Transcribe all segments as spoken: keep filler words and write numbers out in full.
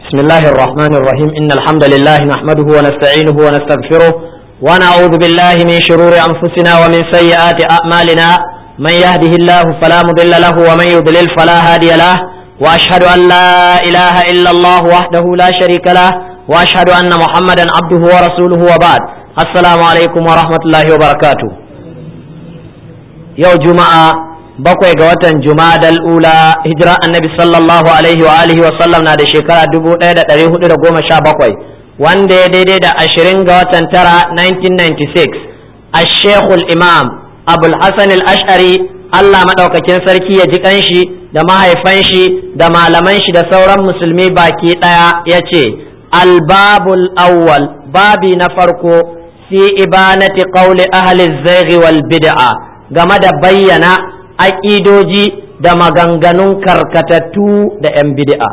بسم الله الرحمن الرحيم إن الحمد لله نحمده ونستعينه ونستغفره ونعوذ بالله من شرور أنفسنا ومن سيئات أعمالنا من يهده الله فلا مضل له ومن يضلل فلا هادي له وأشهد أن لا إله إلا الله وحده لا شريك له وأشهد أن محمدا عبده ورسوله وبعد السلام عليكم ورحمة الله وبركاته يوم جمعة bakwai ga watan Jumadal ula hijira annabi sallallahu alaihi wa alihi wa sallam na da shekara dubu ɗaya da ɗari hudu da goma sha bakwai wanda ya daidai da ashirin ga watan tara nineteen ninety-six ashekul imam abul hasan al-ash'ari Allah madaukakin sarki ya ji kanshi da mahaifan shi da malaman shi da sauran musulmi baki ɗaya ya ce albabul awwal babi na farko fi ibanati qawli ahli zayghi wal bid'a game da bayyana aƙidoji da maganganun karkatattu da 'yan bid'a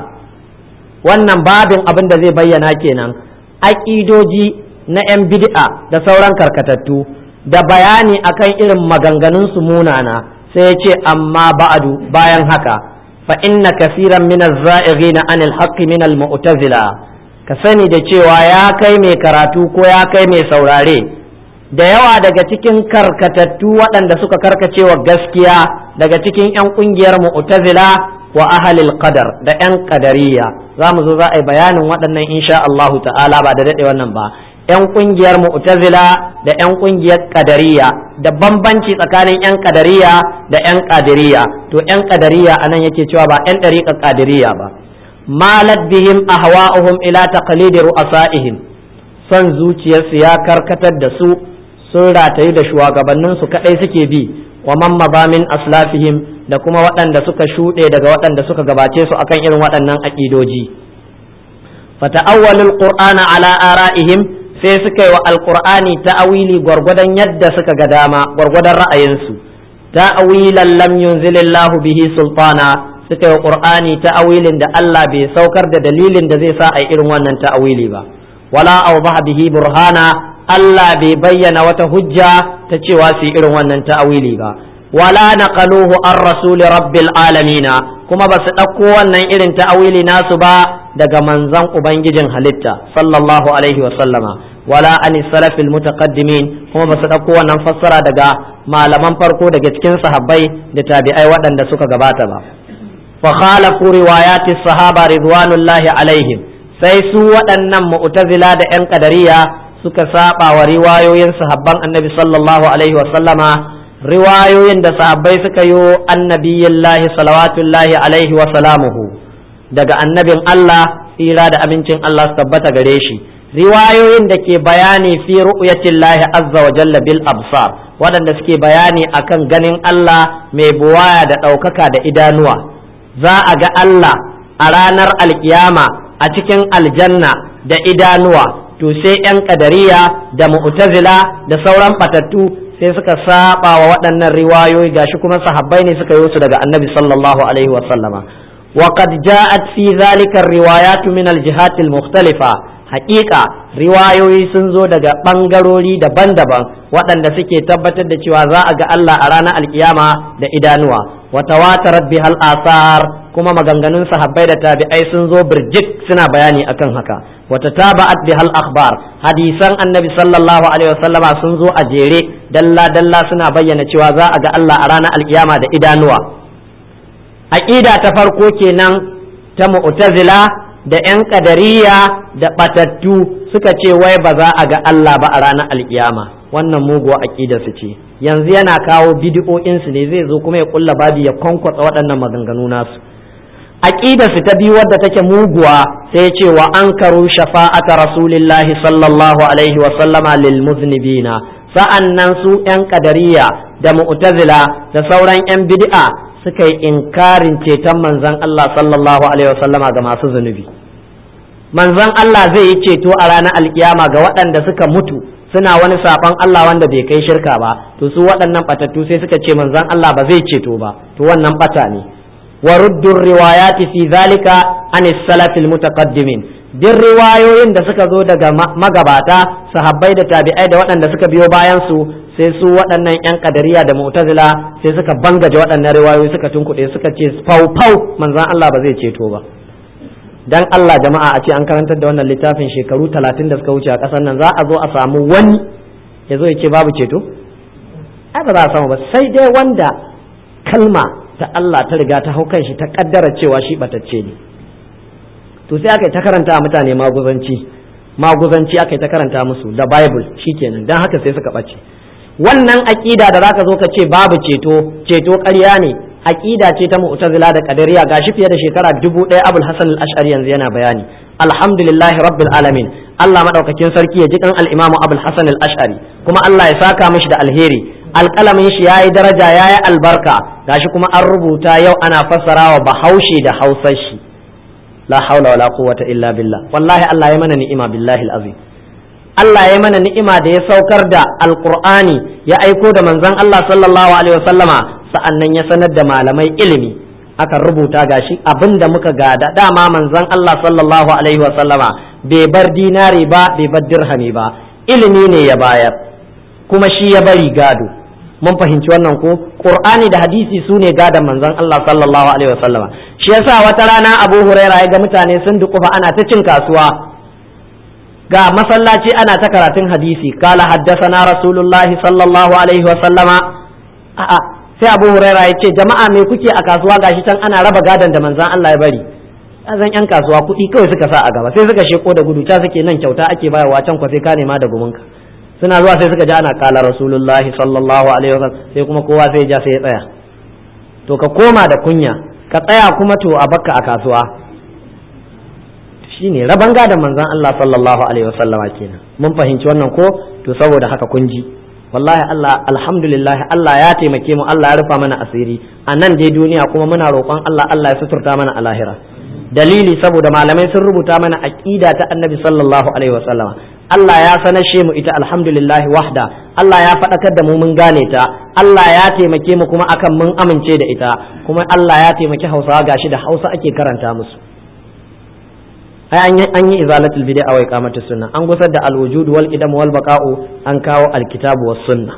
wannan babin abin da zai bayyana kenan aƙidoji na 'yan bid'a da sauran karkatattu da bayani akan irin maganganun su munana sai ya ce amma ba'adu bayan haka fa inna kasiran min az-za'ighina anil haqqi min al-mu'tazila ka sani da cewa ya kai mai karatu ko ya kai mai saurare da yawa daga cikin karkatattu waɗanda suka karkacewa gaskiya daga cikin 'yan ƙungiyar mu'tazila wa ahlil qadar da 'yan qadariyya za mu zo za a yi bayanin waɗannan insha Allah ta'ala ba da daɗe wannan ba 'yan ƙungiyar mu'tazila da 'yan ƙungiyar qadariyya da bambanci tsakanin 'yan qadariyya da 'yan qadiriyya to 'yan qadariyya anan yake cewa ba 'yan ɗariƙar qadiriyya ba malat bihim ahwa'uhum ila taqlidi ru'asaihim son zuciyarsu ya karkatar da su sun ratayu da shugabanninsu kadai suke bi wa man mazamin aslafihim da kuma waɗanda suka shuɗe daga waɗanda suka gabace su akan irin waɗannan aƙidoji fata'awwalul qur'ana ala ara'ihim sai suka yi wa alqur'ani ta'awili gwargwadon yadda suka ga dama gwargwadon ra'ayinsu ta'awilan lam yunzilillahu bihi sultana suka yi wa qur'ani ta'awilin da Allah bai saukar da dalilin da zai sa a irin wannan ta'awili ba wala awdaha bihi burhana Allah bai bayyana wata hujja ta cewa su irin wannan ta'awili ba wala naqaluhu ar rasul rabbil alamina kuma ba su ɗauko wannan irin ta'awili nasu ba daga manzon ubangijin halitta sallallahu alaihi wa sallama wala an salafil mutaqaddimin kuma ba su ɗauko wannan fassara daga malaman farko daga cikin sahabbai da tabi'ai waɗanda suka gabata ba fa khalafu riwayati sahaba ridwanullahi alaihim sai su waɗannan mu'tazila da 'yan ƙadariya suka saba wa riwayoyin sahabban annabi sallallahu alaihi wasallama riwayoyin da sahabbai suka yi annabiyillahi salawatullahi alaihi wa salamuhu daga annabin Allah tsira da amincin Allah su tabbata gare shi riwayoyin da ke bayani fi ru'yatillahi azza wa jalla bil absar waɗanda suke bayani akan ganin Allah mai buwaya da ɗaukaka da idanuwa za a ga Allah a ranar alkiyama a cikin aljanna da idanuwa to sai 'yan kadariya da mu'tazila da sauran batattu sai suka saba wa waɗannan riwayoyi gashi kuma sahabbai ne suka yi su daga annabi sallallahu alaihi wa sallama wa qad ja'at fi zalika riwayatu min al-jihat al-mukhtalifa haqiqa riwayoyi sun zo daga bangarori daban-daban waɗanda suke tabbatar da cewa za a ga Allah a ranar alkiyama da idanuwa wa tawatarat bihal asar kuma maganganun sahabbai da tabi'ai sun zo birjik suna bayani akan haka wata taba'at bihal akhbar hadisan annabi sallallahu alaihi wasallama sun zo a jere dalla dalla suna bayyana cewa za a ga Allah a ranar alkiyama da idanuwa aqida ta farko kenan ta mu'tazila da yan qadariyya da batattu suka ce wai ba za a ga Allah ba a ranar alkiyama wannan muguwa aqida su ce yanzu yana kawo bid'o'in su ne zai zo kuma ya kulla babi ya kwankwatsa waɗannan maganganu nasu aqida su ta biyu wadda take muguwa sai ce wa ankaru shafa'ata rasulillahi sallallahu alaihi wa sallama lil muznibina sa'annan su yan qadariyya da mu'tazila da sauran yan bid'a suka yi inkarin ceton manzon Allah sallallahu alaihi wa sallama ga masu zunubi manzon Allah zai yi ceto a ranar alkiyama ga waɗanda suka mutu suna wani saban Allah wanda bai kai shirka ba to su waɗannan batattu sai suka ce manzon Allah ba zai ceto ba to wannan bata ne ورد الروايات في ذلك عن السلف المتقدمين din riwayoyin da suka zo daga magabata sahabbai da tabi'ai da waɗanda suka biyo bayan su sai su waɗannan yan kadariya da mu'tazila sai suka bangaje waɗannan riwayoyi suka tunkuɗe suka ce fau fau manzon Allah ba zai ceto ba dan Allah jama'a a ce an karantar da wannan littafin shekaru talatin da suka wuce a ƙasar nan, za a zo a samu wani ya zo ya ce babu ceto? ai ba za a samu ba, sai dai wanda kalma ta Allah ta riga ta hau kanshi ta kaddara cewa shi batacce ne. To sai aka yi ta karanta mutane maguzanci maguzanci aka yi ta karanta musu da Bible shikenan, dan haka sai suka ɓace. Wannan aƙida da zaka zo ka ce babu ceto, ceto ƙarya ne, aqida ce ta mu'tazila da qadariya, gashi fiye da shekara dubu ɗaya Abul Hasan al-Ash'ari yanzu yana bayani. Alhamdulillahi rabbil alamin, Allah madaukakin sarki ya ji kan al-Imam Abul Hasan al-Ash'ari, kuma Allah ya saka mishi da alheri. Alƙalamin shi yayi daraja yayi albarka, gashi kuma an rubuta yau ana fassarawa Bahaushe da Hausar shi. La haula wala quwwata illa billah. Wallahi Allah ya mana ni'ima billahi al-azim. Allah ya mana ni'ima da ya saukar da Alƙur'ani ya aiko da manzon Allah sallallahu alaihi wasallama, sa'annan ya sanar da malamai ilimi aka rubuta gashi abinda muka gada. Dama manzon Allah sallallahu alaihi wa sallama bai bar dinari ba bai bar dirhami ba, ilimi ne ya bayar kuma shi ya bari gado. Mun fahimci wannan ko? Qur'ani da hadisi su ne gadon manzon Allah sallallahu alaihi wa sallama. Shi yasa wata rana Abu Huraira ya ga mutane sun dukufa ana ta cin kasuwa, ga masallaci ana ta karatun hadisi, kala haddathana rasulullahi sallallahu alaihi wa sallama. A'a, sai Abu Huraira ya ce jama'a me kuke a kasuwa, gashi can ana raba gadon da manzon Allah ya bari. Azan yan kasuwa kuɗi kawai suka sa a gaba, sai suka sheko da gudu, ta suke nan kyauta ake bayarwa, can kwa sai ka nema da gumunka. Suna zuwa sai suka ji ana kala rasulullahi sallallahu alaihi wasallam, sai kuma kowa sai ja sai ya tsaya. To ka koma da kunya, ka tsaya kuma to a bakka a kasuwa. Shine raban gadon manzon Allah sallallahu alaihi wasallama kenan. Mun fahimci wannan ko? To saboda haka kun ji. Wallahi Allah alhamdulillah Allah ya taimake mu, Allah ya rufa mana asiri a nan dai duniya, kuma muna roƙon Allah Allah ya suturta mana a lahira. Dalili saboda malamai sun rubuta mana aqida ta Annabi sallallahu alaihi wasallama. Allah ya sanashe mu ita alhamdulillah wahda, Allah ya faɗakar da mu mun gane ta, Allah ya taimake mu kuma akan mun amince da ita, kuma Allah ya taimaki Hausawa gashi da Hausa ake karanta musu. ai an yi izalatul bid'a wa iqamatus sunna, an gusar da alwujud wal qidam wal baqa'u, an kawo alkitabu was sunna.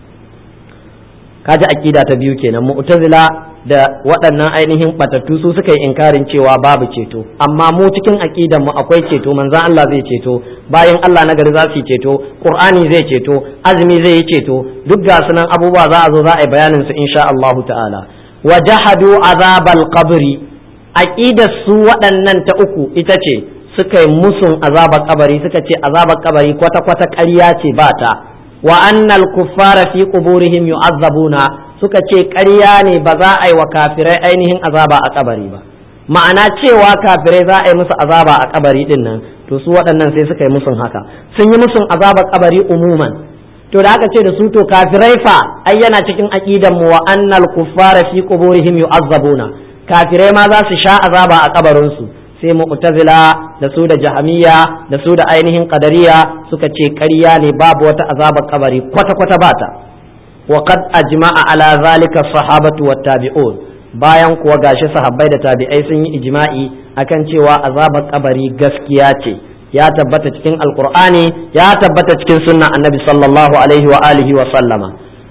Kaji aqida ta biyu kenan. Mu'tazila da waɗannan ainihin batattu su suka yi inkarin cewa babu ceto, amma mu cikin aqidan mu akwai ceto, manzon Allah zai ceto, bayan Allah na gari za su yi ceto, Qur'ani zai ceto, azumi zai yi ceto, duk ga sunan abubuwa za a zo za a yi bayanin su insha Allah ta'ala. Wa jahadu azabal qabri, aqidar su waɗannan ta uku ita ce suka yi musun azabar kabari, suka ce azabar kabari kwata kwata ƙarya ce ba ta. Wa annal kuffara fi quburihim yu'azzabuna, suka ce ƙarya ne ba za a yi wa kafirai ainihin azaba a kabari ba, ma'ana cewa kafirai za a yi musu azaba a kabari din nan, to su waɗannan sai suka yi musun haka, sun yi musun azabar kabari umuman. To da aka ce da su to kafirai fa, ai yana cikin aqidan mu wa annal kuffara fi quburihim yu'azzabuna, kafirai ma za su sha azaba a kabarinsu. Sai mu'tazila da su da jahamiyya da su da ainihin qadariya suka ce ƙarya ne, babu wata azabar kabari kwata kwata bata. wa qad ajma'a ala zalika sahabatu wat tabi'un, bayan kuwa gashi sahabbai da tabi'ai sun yi ijma'i akan cewa azabar kabari gaskiya ce, ya tabbata cikin alqur'ani, ya tabbata cikin sunna annabi sallallahu alaihi wa alihi wa sallama.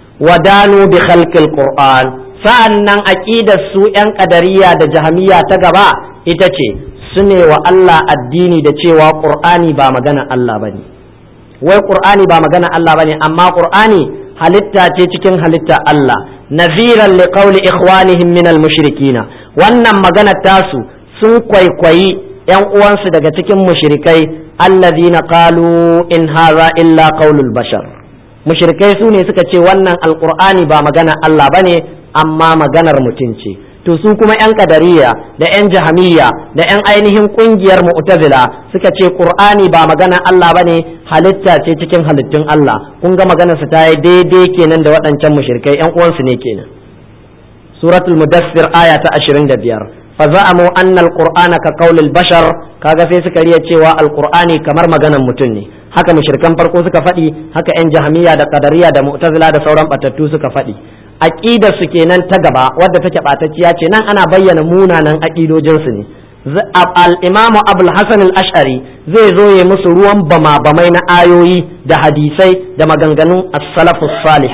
wadanu bi khalqil qur'an, sa'annan aqidar su yan qadariya da jahamiyya ta gaba ita ce su ne wa Allah addini da cewa qur'ani ba magana Allah bane, wai qur'ani ba magana Allah bane, amma qur'ani halitta ce cikin halitta Allah, naziran li qawli ikhwanihim min al mushrikina. Wannan magana tasu sun kwaikwayi yan uwansu daga cikin mushrikai, allazina qalu in hadha illa qawlul bashar. Mushrikai su ne suka ce wannan alqur'ani ba magana Allah bane, amma maganar mutum ce. To su kuma yan kadariya da yan jahamiyya da yan ainihin kungiyar mu'tazila suka ce qur'ani ba magana Allah bane, halitta ce cikin halittun Allah. Kun ga maganar su ta yi daidai kenan da waɗancan mushrikai yan uwansu ne kenan. Suratul Mudaththir aya ta ashirin da biyar, fa za'amu anna al-qur'ana ka qawlil bashar, kaga sai suka riya cewa alqur'ani kamar maganar mutum ne. Haka mushrikan farko suka faɗi, haka yan jahamiyya da qadariya da mu'tazila da sauran batattu suka faɗi. Aqidar su kenan ta gaba wadda take batacciya ce, nan ana bayyana munanan aqidojin su ne. Al-Imam Abul Hasan al-Ash'ari zai zo ya musu ruwan bama bamai na ayoyi da hadisai da maganganun as-salafus salih.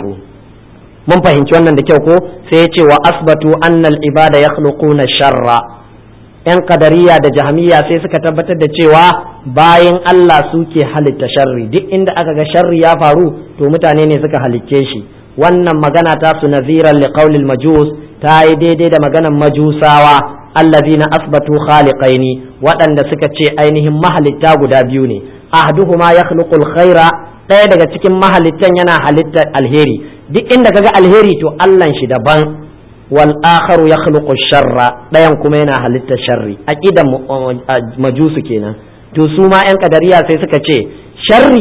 Mun fahimci wannan da kyau ko? Sai ya ce wa asbatu annal ibada yakhluquna sharra. yan kadariya da jahamiya sai suka tabbatar da cewa bayan Allah suke halitta sharri, duk inda aka ga sharri ya faru to mutane ne suka halicce shi. wannan magana ta su naziran liqaulil majus ta yi daidai da maganan majusawa allazina asbatu khaliqaini, waɗanda suka ce ainihin mahalitta guda biyu ne, ahduhuma yakhluqul khaira, ɗaya daga cikin mahalittan yana halittar alheri, duk inda kaga alheri to Allahn shi daban, wal akharu yakhluqu sharra, ɗayan kuma yana halittar sharri. Aqidan majusu kenan. To su ma yan kadariya sai suka ce sharri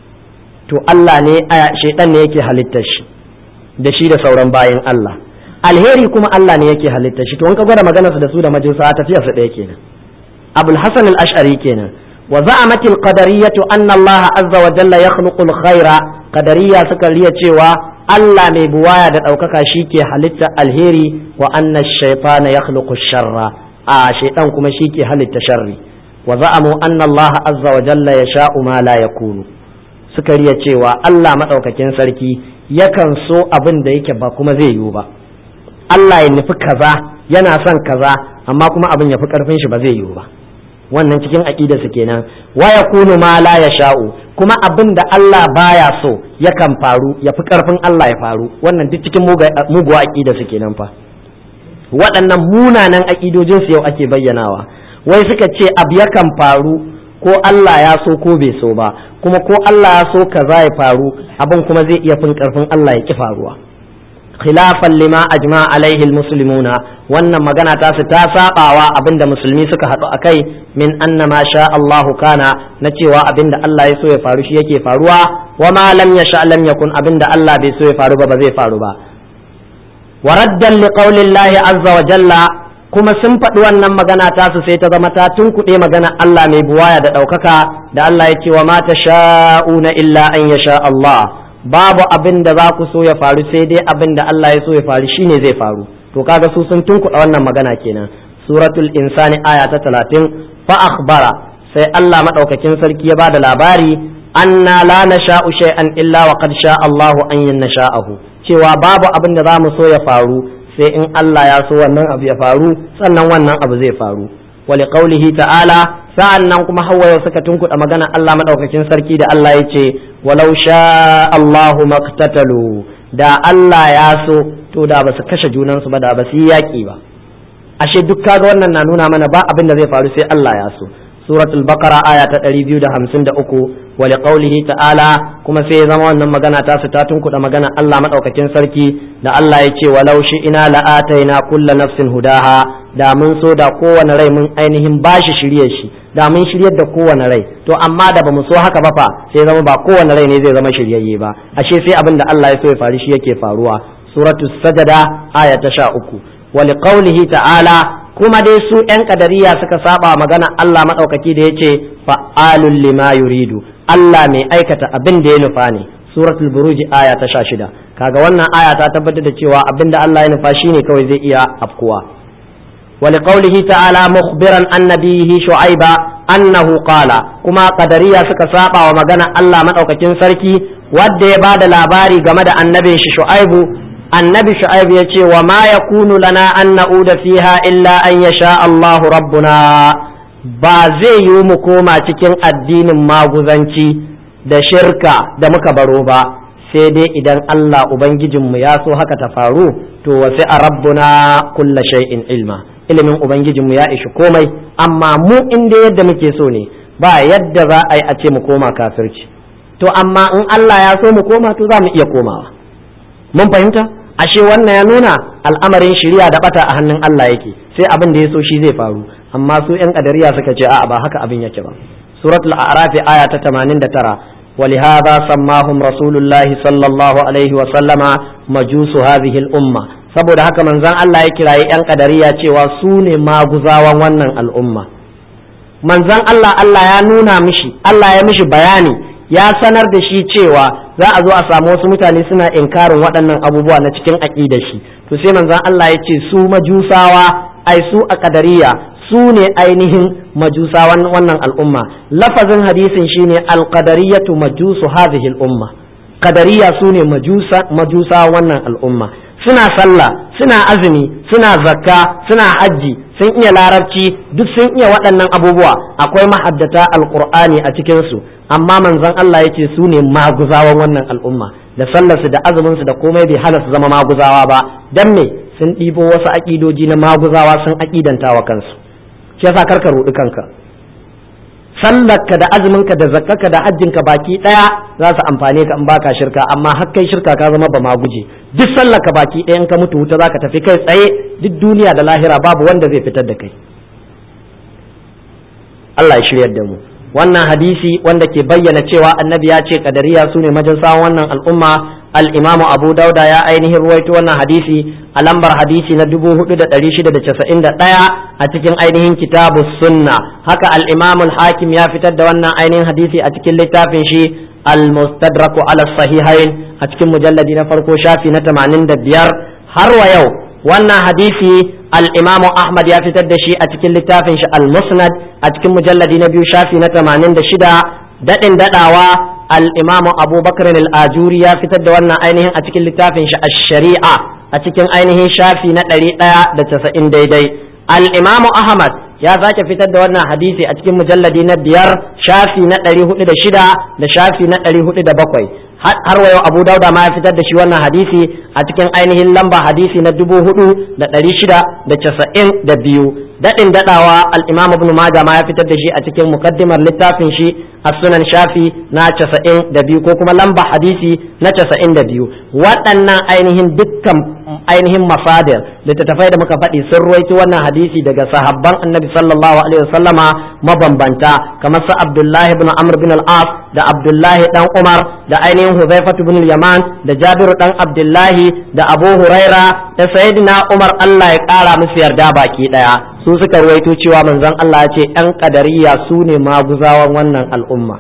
to Allah ne, shaytan ne yake halittar shi da shi da sauran bayin Allah, alheri kuma Allah ne yake halittar shi. To in ka gwada maganar su da su da majusa tafiya su ɗaya kenan. Abul Hasan al-Ash'ari kenan. wa za'amat al-qadariyatu anna Allah azza wa jalla yakhluqu al-khaira, qadariya suka riya cewa Allah mai buwaya da ɗaukaka shi ke halitta alheri, wa anna ash-shaytana yakhluqu ash-sharra, a shaytan kuma shi ke halitta sharri. wa za'amu anna Allah azza wa jalla yasha'u ma la yakunu, suka riya cewa Allah madaukakin sarki yakan so abin da yake ba kuma zai yiwu ba. Allah ya nufi kaza, yana son kaza, amma kuma abin ya fi karfin shi ba zai yiwu ba. wannan cikin aqida su kenan. wa yakunu ma la yasha'u, kuma abin da Allah baya so yakan faru, ya fi karfin Allah ya faru. wannan duk cikin muguwa aqida su kenan fa. waɗannan munanan aqidojin su yau ake bayyanawa. wai suka ce abu yakan faru ko Allah ya so ko bai so ba, kuma ko Allah ya so kaza ya faru abin kuma zai iya fin karfin Allah ya ki faruwa. khilafan lima ajma alaihi almuslimuna, wannan magana ta su ta sabawa abinda musulmi suka haɗu akai, min anna ma sha Allahu kana, na cewa abinda Allah ya so ya faru shi yake faruwa, wa ma lam yasha lam yakun, abinda Allah bai so ya faru ba ba zai faru ba. wa raddan li qaulillahi azza wa jalla, kuma sun faɗi wannan magana ta su sai ta zama ta tunkuɗe magana Allah mai buwaya da ɗaukaka da Allah ya ce wa ma tasha'una illa an yasha Allah, babu abin da za ku so ya faru sai dai abin da Allah ya so ya faru shine zai faru. to kaga su sun tunkuɗa wannan magana kenan. suratul insani aya ta talatin, fa akhbara, sai Allah madaukakin sarki ya bada labari, anna la nasha'u shay'an illa wa qad sha'a Allahu an yansha'ahu, cewa babu abin da za mu so ya faru sai in Allah ya so wannan abu ya faru, sannan wannan abu zai faru. wa liqaulihi ta'ala, sa'an nan kuma hawa yau suka tunkuɗa magana Allah madaukakin sarki da Allah ya ce walau sha Allahu maqtatalu, da Allah ya so to da basu kashe junansu ba, da basu yi yaƙi ba. ashe duk kaga wannan na nuna mana ba abin da zai faru sai Allah ya so. suratul baqara aya ta ɗari biyu da hamsin da uku, wa liqaulihi ta'ala, kuma sai ya zama wannan magana ta su ta tunkuɗa magana Allah madaukakin sarki da Allah ya ce walau shi ina la'ataina kullu nafsin hudaha, da mun so da kowane rai mun ainihin bashi shiryar shi, da mun shiryar da kowane rai. to amma da bamu so haka ba fa, sai zama ba kowane rai ne zai zama shiryayye ba. ashe sai abin da Allah ya so ya faru shi yake faruwa. suratul sajada aya ta sha uku, wa liqaulihi ta'ala, kuma dai su yan kadariya suka saba magana Allah madaukaki da yace fa'alul lima yuridu, Allah mai aikata abin da ya nufa ne. suratul buruj aya ta sha shida. kaga wannan aya ta tabbatar da cewa abin da Allah ya nufa shine kawai zai iya afkuwa. ولقوله تعالى مخبرا عن نبيه شعيب أنه قال، كما قدرية سكساقا ومغنى الله مدعوكتين سركي ودي بعد لاباري غمد النبي شعيب. النبي شعيب يتي وما يكون لنا أن نعود فيها إلا أن يشاء الله ربنا، بازي يومكوما تكين الدين ماغوزانتي da shirka da muka baro ba, sai dai idan Allah ubangijinmu ya so haka ta faru, to wasi a rabbuna kulla shay'in ilma, ilimin ubangijinmu ya ishi komai. amma mu inda yadda muke so ne, ba yadda za a yi a ce mu koma kafirci. to amma in Allah ya so mu koma to za mu iya komawa. mun fahimta? ashe wannan ya nuna al'amarin shari'a da bata a hannun Allah yake, sai abin da ya so shi zai faru. amma su yan kadariya suka ce a'a ba haka abin yake ba. suratul a'raf aya ta tamanin da tara, ولهذا سماهم رسول الله صلى الله عليه وسلم مجوس هذه الأمة. saboda haka manzon Allah ya kirayi yan kadariya cewa su ne maguzawan wannan al'umma. manzon Allah Allah ya nuna mishi, Allah ya mishi bayani, ya sanar da shi cewa za a zo a samu wasu mutane suna inkarin waɗannan abubuwa na cikin aqidar shi. to sai manzon Allah ya ce su majusawa, ai su a kadariya su ne ainihin majusa wannan al'umma. lafazin hadisin shine alqadariyatu majusu hadhihi al'umma, qadariya su ne majusa majusa wannan al'umma. suna sallah, suna azumi, suna zakka, suna hajji, sun iya larabci, duk sun iya waɗannan abubuwa, akwai mahaddata alqur'ani a cikin su, amma manzon Allah yace su ne maguzawan wannan al'umma, da sallarsu da azumin su da komai bai hana su zama maguzawa ba. Dan me? Sun ɗibo wasu aƙidoji na maguzawa sun aƙidantawa kansu. shi yasa karka rudi kanka. sallarka da azuminka da zakkarka da hajjinka baki daya za su amfane ka in baka shirka, amma har kai shirka ka zama ba ma guje. Duk sallarka baki daya in ka mutu wuta zaka tafi kai tsaye, duk duniya da lahira babu wanda zai fitar da kai. Allah ya shiryar da mu. Wannan hadisi wanda ke bayyana cewa annabi ya ce kadariya su ne majalsawan wannan al'umma, al-imamu Abu Dauda ya ainihin ruwaito wannan hadisi a lambar hadisi na dubu hudu da ɗari shida da casa'in da ɗaya a cikin ainihin kitabu sunna. Haka al-imamu al-hakim ya fitar da wannan ainihin hadisi a cikin littafin shi al-mustadraku ala sahihain a cikin mujalladi na farko shafi na tamanin da biyar. Har wa yau wannan hadisi al-imamu Ahmad ya fitar da shi a cikin littafin shi al-musnad a cikin mujalladi na biyu shafi na tamanin da shida. Daɗin daɗawa al-imamu Abubakar al-Ajuri ya fitar da wannan ainihin a cikin littafin shi ash-shari'a a cikin ainihin shafi na ɗari ɗaya da casa'in daidai. Al-imamu Ahmad ya sake fitar da wannan hadisi a cikin mujalladi na biyar shafi na ɗari hudu da shida da shafi na ɗari hudu da bakwai. Har wayo Abu Dauda ma ya fitar da shi wannan hadisi a cikin ainihin lamba hadisi na dubu hudu da ɗari shida da casa'in da biyu. Daɗin daɗawa al-Imam Ibn Majah ma ya fitar da shi a cikin mukaddimar littafin shi as-Sunan shafi na casa'in da biyu ko kuma lamba hadisi na casa'in da biyu. Waɗannan ainihin dukkan ainihin masadir littattafai da muka faɗi sun ruwaito wannan hadisi daga sahabban Annabi sallallahu alaihi wasallama mabambanta kamar sa Abdullah ibn Amr bin al-As da Abdullah dan Umar da ainihin Huzaifah ibn al-Yaman da Jabir dan Abdullah da Abu Huraira da Sayyidina Umar Allah ya ƙara musu yarda baki daya. Su suka ruwaito cewa manzon Allah ya ce ‘yan ƙadariya su ne maguzawan wannan al'umma.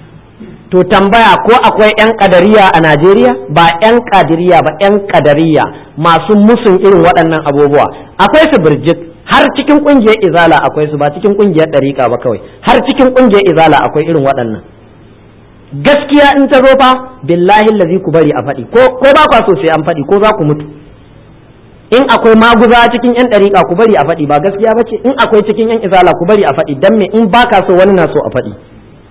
To tambaya ko akwai ‘yan ƙadariya a Najeriya? Ba ‘yan ƙadiriya ba ‘yan ƙadariya masu musun irin waɗannan abubuwa. Akwai su birjik har cikin ƙungiyar izala akwai su, ba cikin ƙungiyar ɗariƙa ba kawai, har cikin ƙungiyar izala akwai irin waɗannan. Gaskiya in ta zo fa billahi lazi ku bari a faɗi, ko ba kwa so sai an faɗi ko za ku mutu. In akwai maguza cikin yan ɗariƙa ku bari a faɗi, ba gaskiya ba ce. In akwai cikin yan izala ku bari a faɗi, dan me in baka so wani na so a faɗi.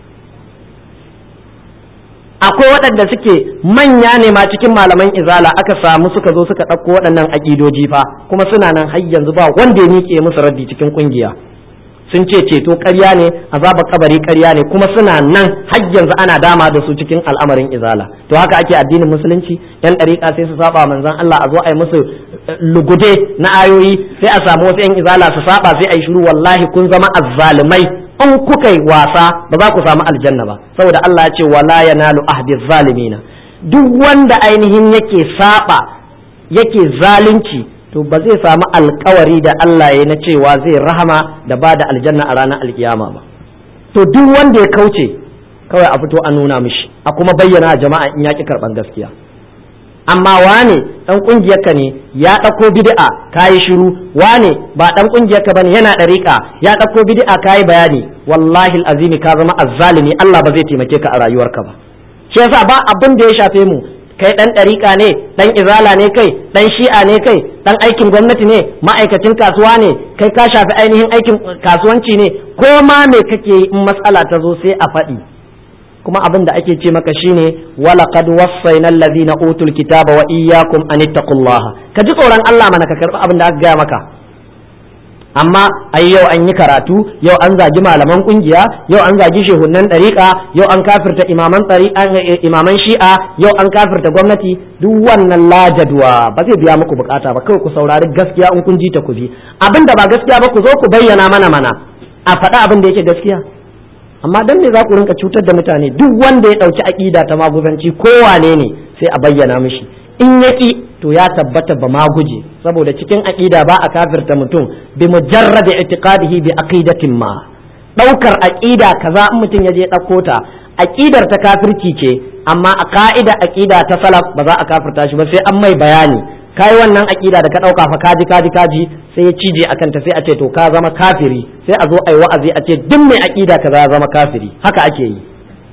Akwai waɗanda suke manya ne ma cikin malaman izala aka samu suka zo suka ɗauko waɗannan aƙidoji fa, kuma suna nan har yanzu ba wanda ya miƙe musu raddi cikin ƙungiya. Sun ce ceto ƙarya ne, azabar kabari ƙarya ne, kuma suna nan har yanzu ana dama da su cikin al'amarin izala. To haka ake addinin musulunci, yan ɗariƙa sai su saba manzon Allah a zo a yi musu lugude na ayoyi, sai a samu wasu yan izala su saba sai a yi shiru. Wallahi kun zama azzalumai in kuka yi wasa ba za ku samu aljanna ba, saboda Allah ya ce wala yanalu ahdi zalimina. Duk wanda ainihin yake saba yake zalunci to ba zai samu alkawari da Allah ya na cewa zai rahama da ba da aljanna a ranar alkiyama ba. To duk wanda ya kauce kawai a fito a nuna mishi, a kuma bayyana jama'a in ya ki karban gaskiya. Amma wane dan kungiyarka ne ya ɗauko bid'a kayi shiru, wane ba dan kungiyarka bane yana ɗariƙa ya ɗauko bid'a kayi bayani, wallahi azimi ka zama azzalimi, Allah ba zai taimake ka a rayuwarka ba. Shi yasa ba abin da ya shafe mu, kai dan ɗariƙa ne, dan izala ne kai, dan shi'a ne kai, dan aikin gwamnati ne, ma'aikacin kasuwa ne kai, ka shafi ainihin aikin kasuwanci ne, ko ma me kake yi in matsala ta zo sai a faɗi. Kuma abin da ake ce maka shine walaqad wassayna allazina utul kitaba wa iyyakum an ittaqullaha. Ka ji tsoron Allah mana ka karɓi abin da aka gaya maka. Amma ai yau an yi karatu, yau an zagi malaman kungiya, yau an zagi shehunan ɗariƙa, yau an kafirta imaman imaman shi'a, yau an kafirta gwamnati. Duk wannan lajadwa ba zai biya muku bukata ba, kawai ku saurari gaskiya in kun ji ta ku ji. Abin da ba gaskiya ba ku zo ku bayyana mana mana a faɗa abin da yake gaskiya. Amma dan me za ku rinka cutar da mutane? Duk wanda ya ɗauki aƙida ta maguzanci kowane ne sai a bayyana mishi, in yaki to ya tabbata ba ma guje, saboda cikin aqida ba a kafirta mutum bi mujarrad i'tiqadihi bi aqidatin ma. Daukar aqida kaza in mutum yaje dauko ta aqidar ta kafirci ce, amma a ka'ida aqida ta salaf ba za a kafirta shi ba sai an mai bayani. Kai wannan aqida da ka dauka fa kaji kaji kaji sai ya cije akan ta sai a ce to ka zama kafiri, sai a zo ai wa'azi a ce duk mai aqida kaza ya zama kafiri. Haka ake yi.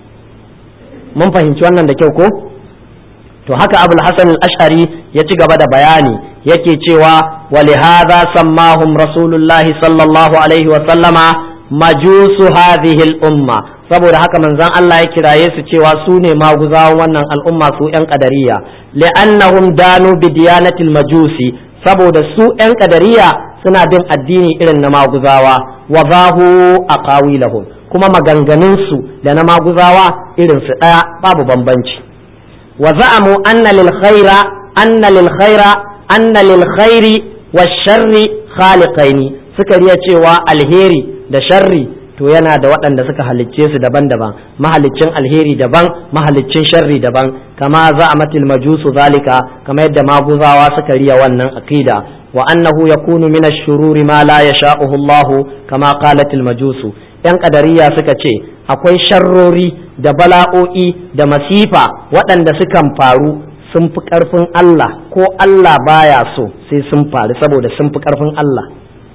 Mun fahimci wannan da kyau ko? To haka Abul Hasan al-Ash'ari ya ci gaba da bayani, yake cewa walihadha sammahum rasulullahi sallallahu alaihi wa sallama majusu hadhihi al-umma, saboda haka manzon Allah ya kiraye su cewa su ne maguzawan wannan al'umma su yan qadariya, li'annahum danu bi diyanatil majusi, saboda su yan qadariya suna bin addini irin na maguzawa, wa zahu aqawilahum, kuma maganganun su da na maguzawa irin su daya babu bambanci. wa za'amu anna lil khaira anna lil khaira anna lil khairi wash-sharri khaliqaini, suka riya cewa alheri da sharri to yana da waɗanda suka halicce su daban-daban, mahaliccin alheri daban, mahaliccin sharri daban, kama za'amatil majusu zalika, kama yadda maguzawa suka riya wannan aqida, wa annahu yakunu min ash-shururi ma la yasha'uhu Allah kama qalat al-majusu. yan kadariya suka ce akwai sharrori da bala'o'i da masifa waɗanda sukan faru sun fi ƙarfin Allah, ko Allah baya so sai sun faru saboda sun fi ƙarfin Allah.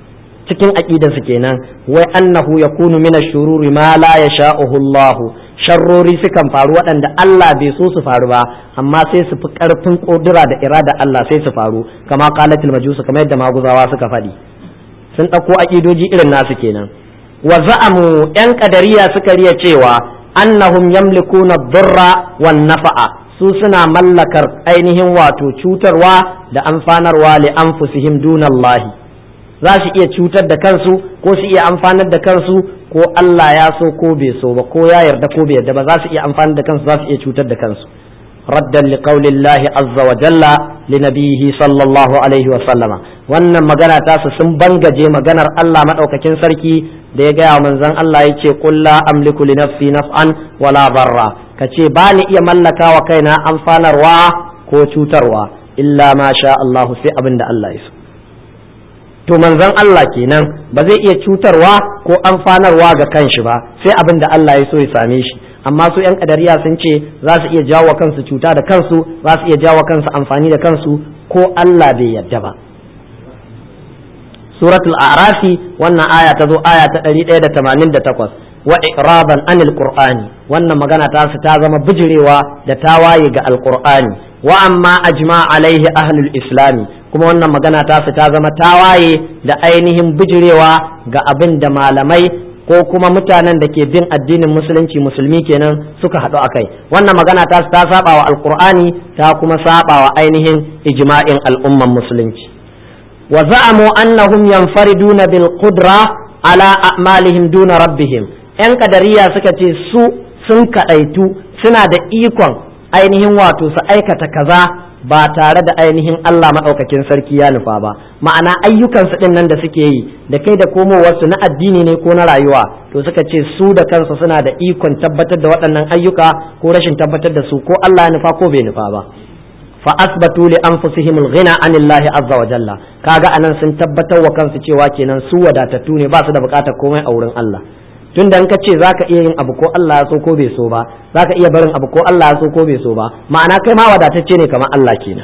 cikin aqidarsu kenan, wai annahu yakunu min ash-shururi ma la yasha'uhu Allah, sharrori sukan faru waɗanda Allah bai so su faru ba, amma sai su fi ƙarfin ƙudura da irada Allah sai su faru, kama qalatil majusu, kamar yadda maguzawa suka faɗi. sun ɗauko aqidoji irin nasu kenan. wa za'amu yan kadariya suka riya cewa annahum yamlikuna ad-durra wan nafa'a, su suna mallakar ainihin wato cutarwa da amfanarwa li anfusihim dunallahi, za su iya cutar da kansu ko su iya amfanar da kansu ko Allah ya so ko bai so ba, ko ya yarda ko bai yarda ba, za su iya amfanar da kansu, za su iya cutar da kansu. raddan li qaulillahi azza wa jalla li nabiyhi sallallahu alaihi wa sallama, wannan magana ta su sun bangaje maganar Allah madaukakin sarki da ya gaya manzon Allah yace qul la amliku li nafsi naf'an wala darra, kace ba ni iya mallaka wa kaina amfanarwa ko cutarwa illa ma sha Allah, sai abin da Allah ya so. to manzon Allah kenan ba zai iya cutarwa ko amfanarwa ga kanshi ba sai abin da Allah ya so ya same shi, amma su yan kadariya sun ce za su iya jawo kansu cuta da kansu, za su iya jawo kansu amfani da kansu ko Allah bai yarda ba. suratul a'rafi wannan aya ta zo aya ta ɗari ɗaya da tamanin da takwas, wa iqraban anil qur'ani, wannan magana ta su ta zama bijirewa da tawaye ga alqur'ani. wa amma ajma alaihi ahlul islami, kuma wannan magana ta su ta zama tawaye da ainihin bijirewa ga abin da malamai ko kuma mutanen da ke bin addinin musulunci musulmi kenan suka haɗu akai. wannan magana ta su ta saba wa alqur'ani, ta kuma saba wa ainihin ijma'in al'umman musulunci. wa za'amu annahum yanfariduna bil qudra ala a'malihim duna rabbihim, yan kadariya suka ce su sun kadaitu suna da ikon ainihin wato su aikata kaza ba tare da ainihin Allah maɗaukakin sarki ya nufa ba, ma'ana ayyukansu ɗin nan da suke yi da kai da komowarsu na addini ne ko na rayuwa, to suka ce su da kansu suna da ikon tabbatar da waɗannan ayyuka ko rashin tabbatar da su, ko Allah ya nufa ko bai nufa ba. fa asbatu li anfusihim al-ghina anillahi azza wa jalla, kaga anan sun tabbatar wa kansu cewa kenan su wadatattu ne, ba su da bukatar komai a wurin Allah. tunda in ka ce zaka iya yin abu ko Allah ya so ko bai so ba, zaka iya barin abu ko Allah ya so ko bai so ba, ma'ana kai ma wadatacce ne kamar Allah kenan.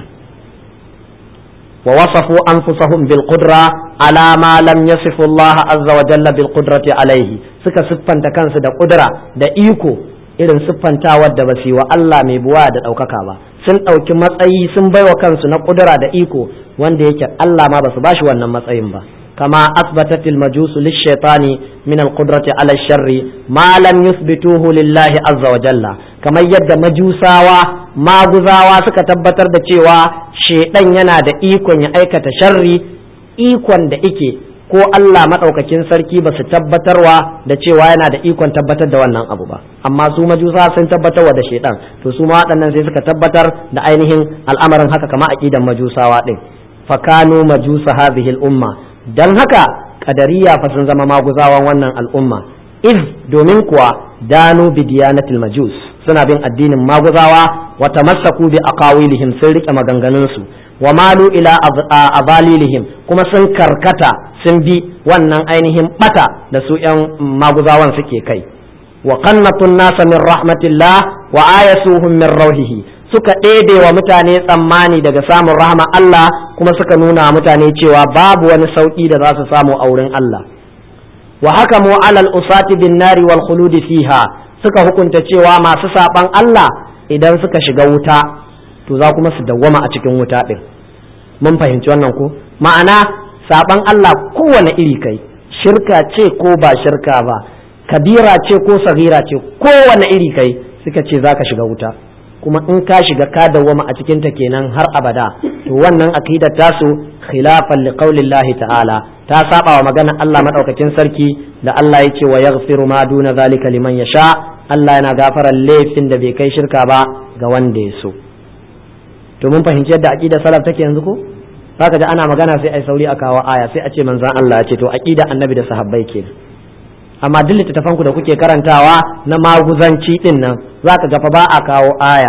wa wasafu anfusahum bil qudra ala ma lam yasifu Allah azza wa jalla bil qudrati alaihi, suka siffanta kansu da kudura da iko irin siffantawar da basu yi wa Allah mai buwa da daukaka ba, sun dauki matsayi sun baiwa kansu na kudura da iko wanda yake Allah ma basu bashi wannan matsayin ba. كما أثبتت المجوس للشيطان من القدرة على الشر ما لم يثبتوه لله عز وجل، كما يد مجوساوا ما غزاوا suka tabbatar da cewa shedan yana da ikon ya aikata sharri, ikon da yake ko Allah madaukakin sarki ba su tabbatarwa da cewa yana da ikon tabbatar da wannan abu ba, amma su majusa sun tabbatarwa da shedan, to su ma waɗannan sai suka tabbatar da ainihin al'amarin haka kama aqidan majusawa din. fakanu majusa hadhihi al-umma, dan haka kadariya fa sun zama maguzawan wannan al'umma, iz domin kuwa danu bi diyanatil majus, suna bin addinin maguzawa, wa tamassaku bi aqawilihim, sun rike maganganun su, wa malu ila abalilihim, kuma sun karkata sun bi wannan ainihin bata da su yan maguzawan suke kai. wa qannatun nasa min rahmatillah wa ayasuhum min rawhihi, suka ɗebe wa mutane tsammani daga samun rahama Allah, kuma suka nuna mutane cewa babu wani sauƙi da za su samu a wurin Allah. wa hakamu alal usati bin nari wal khuludi fiha, suka hukunta cewa masu saɓan Allah idan suka shiga wuta to za kuma su dawwama a cikin wuta ɗin. mun fahimci wannan ko ma'ana saban Allah kowane iri kai shirka ce ko ba shirka ba kabira ce ko sagira ce kowane iri kai suka ce zaka shiga wuta kuma in ka shiga ka dawwama a cikin ta kenan har abada to wannan aqidar tasu khilafan liqaulillahi ta'ala ta saba wa magana Allah madaukakin sarki da Allah yake wa yaghfiru ma duna zalika liman yasha Allah yana gafara laifin da bai kai shirka ba ga wanda ya so to mun fahimci yadda aqidar salaf take yanzu ko zaka ji ana magana sai ai sauri a kawo aya sai a ce manzon Allah ya ce to aqida annabi da sahabbai kenan amma duk littattafan ku da kuke karantawa na maguzanci din nan zaka ga fa ba a kawo aya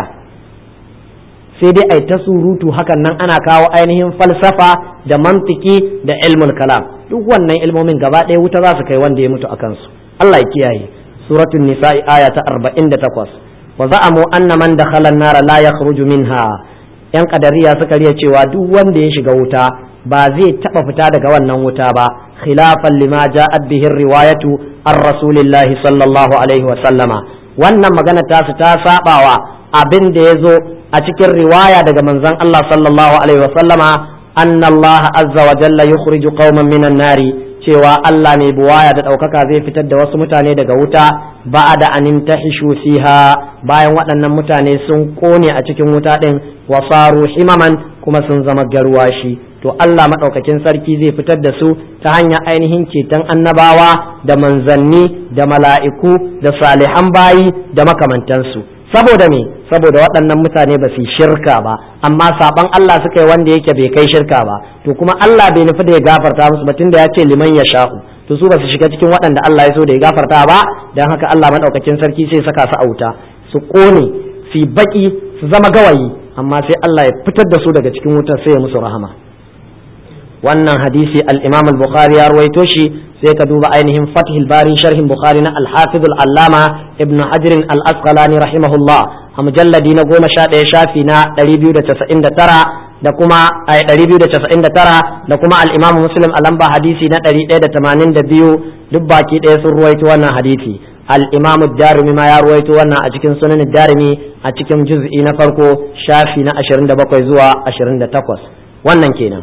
sai dai ai ta surutu hakan nan ana kawo ainihin falsafa da mantiki da ilmul kalam duk wannan ilmomin gaba ɗaya wuta za su kai wanda ya mutu akan su Allah ya kiyaye suratul nisa'i aya ta arba'in da takwas wa za'amu anna man dakhala an-nar la yakhruju minha yan kadariya suka riya cewa duk wanda ya shiga wuta ba zai taba fita daga wannan wuta ba khilafan lima ja'at bihi riwayatu ar rasulillahi sallallahu alaihi wa sallama wannan magana ta su ta sabawa abin da yazo a cikin riwaya daga manzon Allah sallallahu alaihi wa sallama anna Allah azza wa jalla yukhriju qauman minan nari cewa Allah mai buwaya da daukaka zai fitar da wasu mutane daga wuta ba'da an intahishu fiha bayan waɗannan mutane sun kone a cikin wuta din wasaru himaman kuma sun zama garwashi to Allah madaukakin sarki zai fitar da su ta hanyar ainihin ceton annabawa da manzanni da mala'iku da salihan bayi da makamantansu saboda me saboda waɗannan mutane ba su shirka ba amma saban Allah suka yi wanda yake bai kai shirka ba to kuma Allah bai nufi da ya gafarta musu ba tunda ya ce liman ya sha'u to su ba su shiga cikin waɗanda Allah ya so da ya gafarta ba dan haka Allah madaukakin sarki sai saka su a wuta su kone su baki su zama gawayi amma sai Allah ya fitar da su daga cikin wutar sai ya musu rahama wannan hadisi al-Imam al-Bukhari ya ruwaito shi sai ka duba ainihin Fathul Bari sharhin Bukhari na al-Hafiz al-Allama Ibn Hajar al-Asqalani rahimahullah a mujalladi na goma sha ɗaya shafi na ɗari biyu da casa'in da tara da kuma ai ɗari biyu da casa'in da tara da kuma al-Imam Muslim a lamba hadisi na ɗari ɗaya da tamanin da biyu duk baki ɗaya sun ruwaito wannan hadisi al-Imam ad-Darimi ma ya ruwaito wannan a cikin Sunan ad-Darimi a cikin juz'i na farko shafi na ashirin da bakwai zuwa ashirin da takwas wannan kenan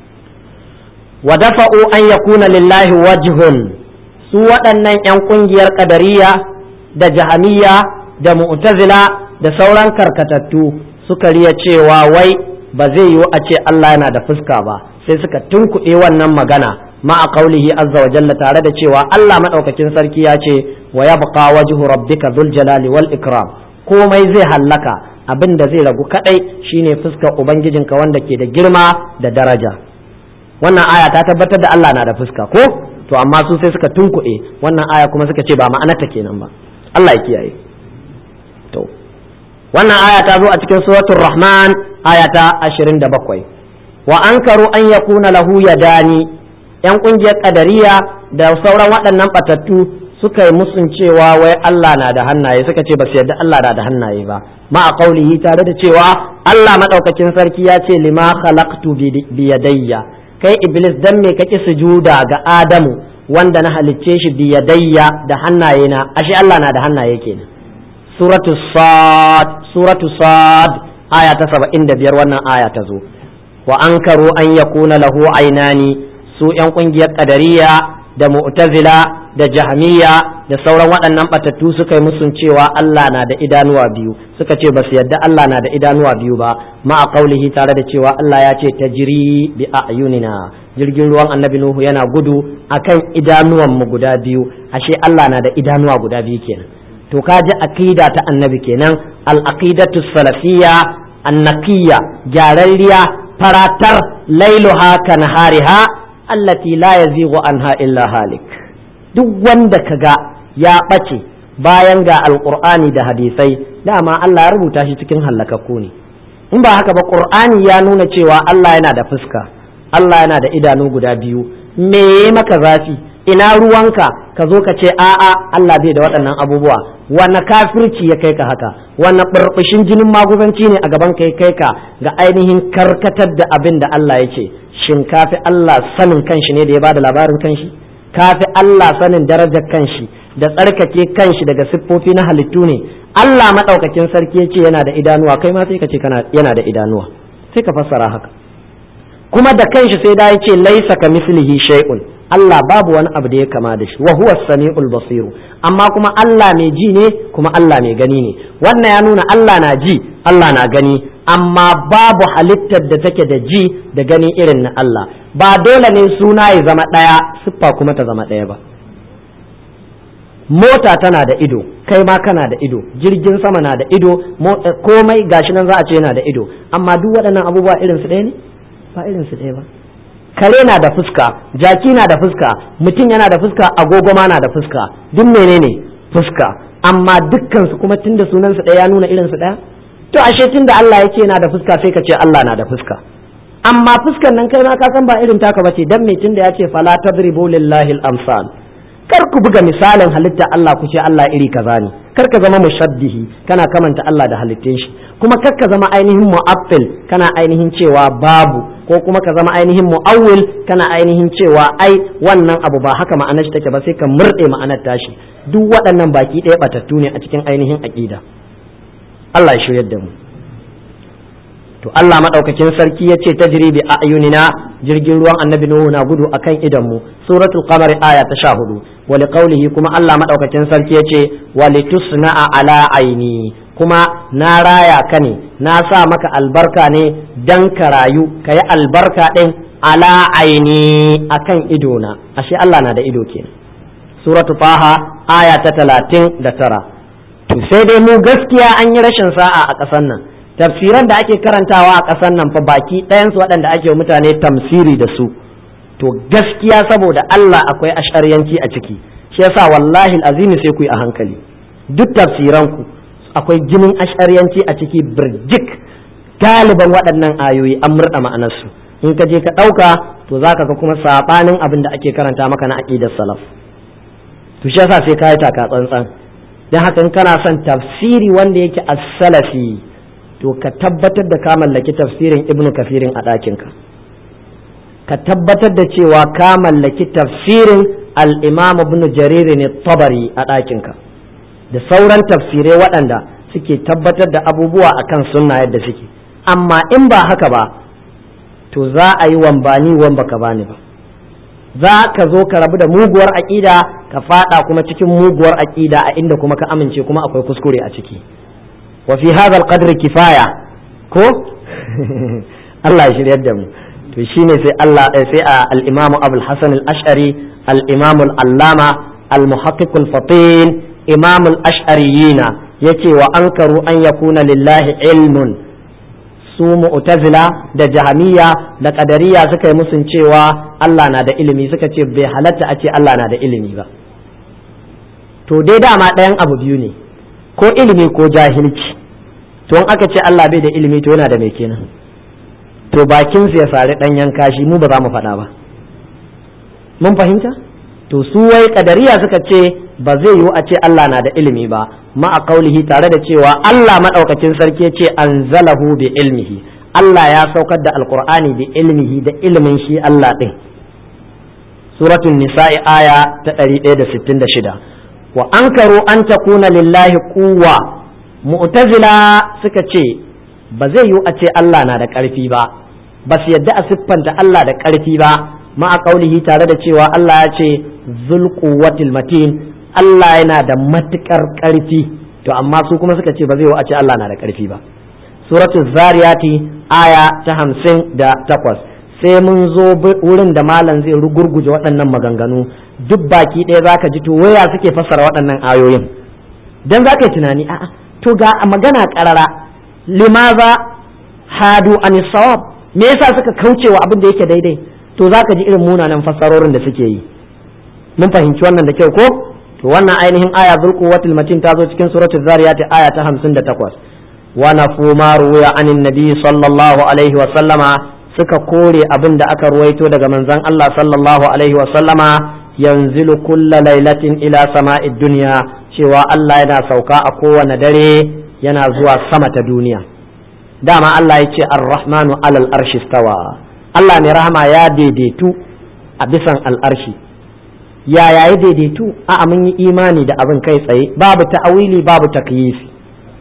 wa dafa'u an yakuna lillahi wajhun su waɗannan ƴan ƙungiyar qadariyya da jahamiyya da mu'tazila da sauran karkatattu suka riya cewa wai ba zai yiwu a ce Allah yana da fuska ba sai suka tunkuɗe wannan magana ma'a qaulihi azza wa jalla tare da cewa Allah madaukakin sarki ya ce wa yabqa wajhu rabbika dhul jalali wal ikram komai zai hallaka abin da zai ragu kadai shine fuskar ubangijinka wanda ke da girma da daraja wannan aya ta tabbatar da Allah na da fuska ko to amma su sai suka tunkuɗe wannan aya kuma suka ce ba ma'anarta kenan ba Allah ya kiyaye to wannan aya ta zo a cikin suratul rahman aya ta ashirin da bakwai wa ankaru an yakuna lahu yadani yan kungiyar qadariya da sauran waɗannan batattu suka yi musun cewa wai Allah na da hannaye suka ce ba su yarda Allah na da hannaye ba ma a qaulihi tare da cewa Allah madaukakin sarki ya ce lima khalaqtu bi yadayya kai iblis dan me kake sujuda ga Adamu wanda na halicce shi bi yadayya da hannaye na ashe Allah na da hannaye kenan suratu sad suratu sad aya ta saba'in da biyar wannan aya ta zo wa ankaru an yakuna lahu aynani su yan kungiyar qadariyya da mu'tazila da jahmiya da sauran waɗannan batattu suka yi musun cewa Allah na da idanuwa biyu suka ce ba su yadda Allah na da idanuwa biyu ba ma a kaulihi tare da cewa Allah ya ce tajri bi a'yunina jirgin ruwan annabi nuhu yana gudu akan idanuwan mu guda biyu ashe Allah na da idanuwa guda biyu kenan to kaji aqida ta annabi kenan al aqidatu salafiyya annaqiyya gyararriya faratar lailuha kanahariha allati la yazighu anha illa halik duk wanda kaga ya ɓace bayan ga alqur'ani da hadisai dama Allah ya rubuta shi cikin halakakku ne in ba haka ba qur'ani ya nuna cewa Allah yana da fuska Allah yana da idanu guda biyu me maka zafi ina ruwanka ka zo ka ce a'a Allah bai da waɗannan abubuwa wannan kafirci ya kai ka haka wannan burbushin jinin maguzanci ne a gaban kai kai ka ga ainihin karkatar da abin da Allah ya ce shin kafi Allah sanin kanshi ne da ya bada labarin kanshi kafi Allah sanin darajar kanshi da tsarkake kanshi daga siffofi na halittu ne Allah madaukakin sarki ya ce yana da idanuwa kai ma sai ka ce kana yana da idanuwa sai ka fassara haka kuma da kanshi sai da yace laisa kamislihi shay'un, Allah babu wani abu da ya kama da shi, wa huwa as-sami'ul basir, amma kuma Allah mai ji ne kuma Allah mai gani ne. Wannan ya nuna Allah na ji Allah na gani, amma babu halittar da take da ji da gani irin na Allah. Ba dole ne suna ya zama ɗaya siffa kuma ta zama ɗaya ba. Mota tana da ido, kai ma kana da ido, jirgin sama na da ido, komai gashi nan za a ce yana da ido, amma duk waɗannan abubuwa irin su ɗaya ne? Ba irin su ɗaya ba. Kare na da fuska, jaki na da fuska, mutum yana da fuska, agogo ma na da fuska, duk menene fuska, amma dukkan su kuma tunda sunan su ɗaya ya nuna irin su ɗaya? To ashe tunda Allah yake yana da fuska sai ka ce Allah na da fuska. Amma fuskan nan kai ma ka san ba irin taka bace, dan me tunda ya ce fala tadribu lillahi al-amsal. Kar ku buga misalin halitta Allah ku ce Allah iri kaza ne, kar ka zama mushabbihi kana kamanta Allah da halittun shi, kuma kar ka zama ainihin mu'affil kana ainihin cewa babu, ko kuma ka zama ainihin mu'awwil kana ainihin cewa ai wannan abu ba haka ma'anar shi take ba, sai ka murde ma'anar tashi. Duk waɗannan baki ɗaya batattu ne a cikin ainihin aqida. Allah ya shiryar da mu. To Allah madaukakin sarki ya ce tajri bi a'yunina, jirgin ruwan annabi Nuhu na gudu akan idan mu. Suratul Qamar aya ta sha hudu. Wa liqaulihi, kuma Allah madaukakin sarki ya ce wa litusna'a ala aini, kuma na raya ka ne, na sa maka albarka ne dan ka rayu, ka yi albarka din ala aini akan idona. Ashe Allah na da ido kenan. Suratul Taha aya ta talatin da tara. To sai dai mu gaskiya an yi rashin sa'a a ƙasar nan. Tafsiran da ake karantawa a ƙasar nan fa baki ɗayansu waɗanda ake mutane tamsiri da su, to gaskiya saboda Allah akwai ashariyanci a ciki, shi yasa wallahi azimi sai ku yi a hankali. Duk tafsiranku akwai jinin ashariyanci a ciki birjik, galiban waɗannan ayoyi an murɗa ma'anarsu. In ka je ka ɗauka to za ka ga kuma saɓanin abin da ake karanta maka na aƙidar salaf. To shi yasa sai ka yi taka tsantsan. Don haka in kana son tafsiri wanda yake as-salafi, to ka tabbatar da ka mallaki tafsirin Ibn Kafirin a ɗakinka, ka tabbatar da cewa ka mallaki tafsirin al-Imam Ibn Jarir ne Tabari a ɗakinka, da sauran tafsirai waɗanda suke tabbatar da abubuwa akan sunna yadda suke. Amma in ba haka ba, to za a yi wambani wan baka bani ba, za ka zo ka rabu da muguwar aƙida ka faɗa kuma cikin muguwar aƙida a inda kuma ka amince kuma akwai kuskure a ciki. wa fi hadha al-qadri kifaya ko Allah ya shiryar da mu. To shine sai Allah sai al-Imam Abu al-Hasan al-Ash'ari al-Imam al-Allama al-Muhaqqiq al-Fatin Imam al-Ash'ariyina yace wa ankaru an yakuna lillahi ilmun. Su mu'tazila da jahamiya da qadariya suka yi musun cewa Allah na da ilimi, suka ce bai halatta a ce Allah na da ilimi ba. To dai dama ɗayan abu biyu ne, ko ilimi ko jahilci. To in aka ce Allah bai da ilimi to yana da mai kenan, to bakin su ya sari ɗanyen kashi, mu ba za mu faɗa ba. Mun fahimta? To su wai kadariya suka ce ba zai yiwu a ce Allah na da ilimi ba, ma a kaulihi, tare da cewa Allah madaukakin sarki ya ce anzalahu bi ilmihi, Allah ya saukar da alqur'ani bi ilmihi, da ilimin shi Allah din. Suratul Nisa'i aya ta ɗari ɗaya da sittin da shida. Wa ankaru an takuna lillahi quwwa. Mu'tazila suka ce ba zai yiwu a ce Allah na da ƙarfi ba, ba su yadda a siffanta Allah da ƙarfi ba, ma a kaulihi, tare da cewa Allah ya ce zul quwwatil matin, Allah yana da matukar ƙarfi. To amma su kuma suka ce ba zai yiwu a ce Allah na da ƙarfi ba. Suratul Zariyati aya ta hamsin da takwas. Sai mun zo wurin da malam zai rugurguje waɗannan maganganu duk baki ɗaya zaka ji to waya suke fassara waɗannan ayoyin, dan zaka yi tunani a'a to ga magana ƙarara, limaza hadu an sawab, me yasa suka kaucewa abin da yake daidai? To zaka ji irin munanan fassarorin da suke yi. Mun fahimci wannan da kyau ko? To wannan ainihin aya zul quwwatil matin ta zo cikin suratul Zariyat aya ta hamsin da takwas. Wa nafu ma ruya anin nabi sallallahu alaihi wa sallama, suka kore abin da aka ruwaito daga manzon Allah sallallahu alaihi wa sallama, yanzilu kulla lailatin ila sama'id dunya, cewa Allah yana sauka a kowane dare yana zuwa sama ta duniya. Dama Allah ya ce ar-rahmanu alal arshi stawa, Allah mai rahama ya daidaitu a bisan al'arshi. Ya yayi daidaitu? A mun yi imani da abin kai tsaye, babu ta'awili babu takyifi.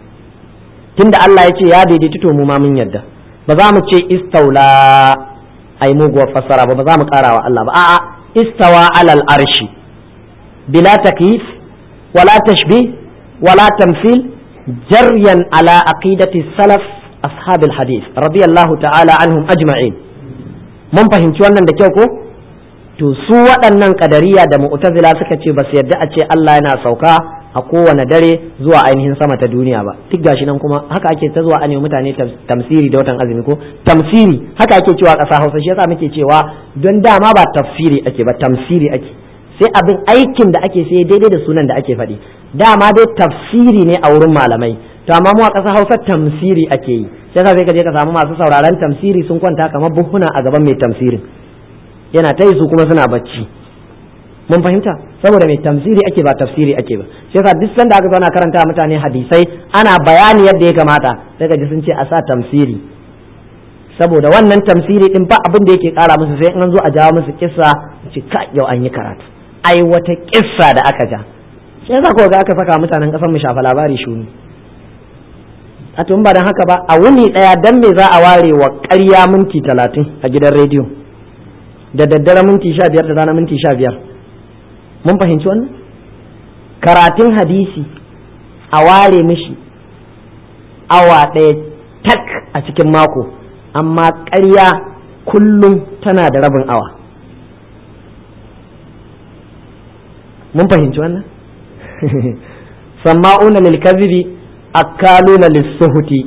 Tunda Allah ya ce ya daidaitu to mu ma mun yarda. Ba za mu ce istaula ai muguwar fassara ba ba za mu ƙara wa Allah ba a'a istawa alal arshi bila takyif wala tashbih wala tamthil jaryan ala aqidati salaf ashabil hadith radiyallahu ta'ala anhum ajma'in. mun fahimci wannan da kyau ko to su waɗannan kadariya da mu'tazila suka ce ba su yarda a ce Allah yana sauka a kowane dare zuwa ainihin sama ta duniya ba. Duk gashi nan kuma haka ake ta zuwa a nemi mutane tamsiri da watan azumi ko tamsiri haka ake cewa ƙasa Hausa, shi yasa muke cewa don dama ba tafsiri ake ba tamsiri ake, sai abin aikin da ake sai daidai da sunan da ake faɗi. Dama dai tafsiri ne a wurin malamai, to amma mu a ƙasa Hausa tamsiri ake yi. Sai yasa sai ka je ka samu masu sauraron tamsiri sun kwanta kamar buhuna a gaban mai tamsirin, yana ta yi su kuma suna bacci. Mun fahimta, saboda mai tamsiri ake ba tafsiri ake ba. Shi yasa duk sanda aka zauna karanta mutane hadisai ana bayani yadda ya kamata sai ka ji sun ce a sa tamsiri, saboda wannan tamsiri din ba abin da yake kara musu sai in an zo a jawo musu kissa ce ka yau an yi karatu ai wata kissa da aka ja. Shi yasa ko ga aka saka mutanen kasar mu shafa labari shuni. A tun ba dan haka ba a wuni daya dan me za a ware wa ƙarya minti talatin a gidan rediyo da daddare minti sha biyar da rana minti sha biyar. Mun fahimci wannan? Karatun hadisi a ware mishi awa ɗaya tak a cikin mako, amma ƙarya kullum tana da rabin awa. Mun fahimci wannan? Samma'una lil kadhibi akaluna lis-suhuti,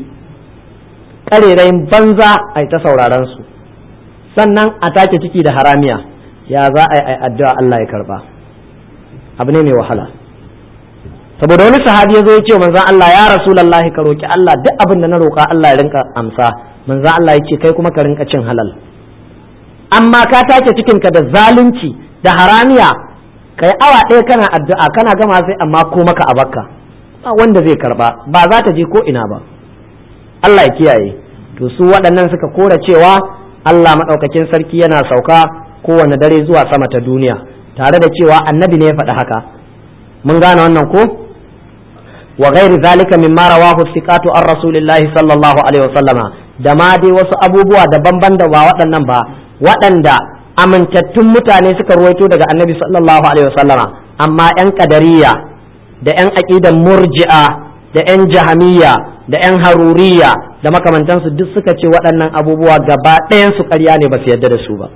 ƙarerayin banza ai ta sauraron su, sannan a take ciki da haramiya. Ya za a yi addu'a Allah ya karba? Abu ne mai wahala. Saboda wani sahabi ya zo ya ce manzon Allah, ya rasulullahi ka roki Allah duk abin da na roka Allah ya rinka amsa. Manzon Allah ya ce kai kuma ka rinka cin halal, amma ka take cikin ka da zalunci da haramiya, kai awa ɗaya kana addu'a kana gama sai amma ko maka a bakka, ba wanda zai karba, ba za ta je ko ina ba. Allah ya kiyaye. To su waɗannan suka kora cewa Allah madaukakin sarki yana sauka kowane dare zuwa sama ta duniya, tare da cewa annabi ne ya faɗi haka. Mun gane wannan ko? Wa ghairi zalika mimma rawahu thiqatu an rasulillahi sallallahu alaihi wasallama, da ma dai wasu abubuwa daban-ban da ba waɗannan ba, waɗanda amintattun mutane suka ruwaito daga annabi sallallahu alaihi wasallama, amma yan kadariya da yan aqidan murji'a da yan jahamiyya da yan haruriya da makamantansu duk suka ce waɗannan abubuwa gaba ɗayan su ƙarya ne, ba su yarda da su ba.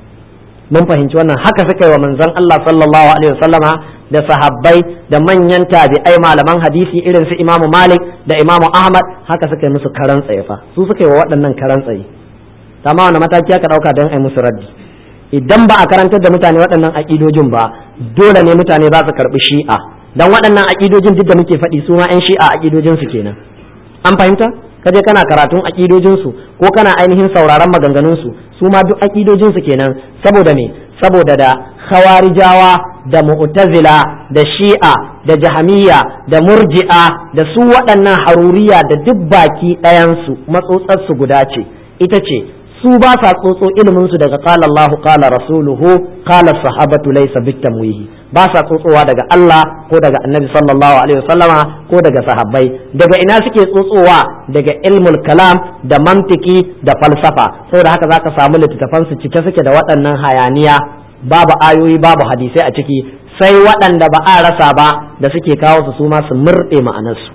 Mun fahimci wannan. Haka suka yi wa manzon Allah sallallahu alaihi wasallama da sahabbai da manyan tabi'ai malaman hadisi irin su Imam Malik da Imam Ahmad, haka suka yi musu karan tsaye fa, su suka yi wa waɗannan karan tsaye. Amma wani mataki aka ɗauka don ai musu raddi? Idan ba a karantar da mutane waɗannan aƙidojin ba, dole ne mutane za su karɓi shi'a, dan waɗannan aƙidojin duk da muke faɗi su ma 'yan shi'a aƙidojin su kenan. An fahimta? Kaje kana karatun aƙidojin su ko kana ainihin sauraron maganganun su, su ma duk aƙidojin su kenan. Saboda me? Saboda da khawarijawa da mu'tazila da shi'a da jahamiyya da murji'a da su waɗannan haruriya da duk baki ɗayan su matsotsar su guda ce, ita ce su ba sa tsotso ilimin su daga qala Allahu qala rasuluhu qala sahabatu laysa bitamwihi, ba sa tsotsowa daga Allah ko daga annabi sallallahu alaihi wasallama ko daga sahabbai. Daga ina suke tsotsowa? Daga ilmul kalam da mantiki da falsafa. Saboda haka zaka samu littattafan su cike suke da waɗannan hayaniya, babu ayoyi babu hadisai a ciki, sai waɗanda ba a rasa ba da suke kawo su su ma su murɗe ma'anarsu.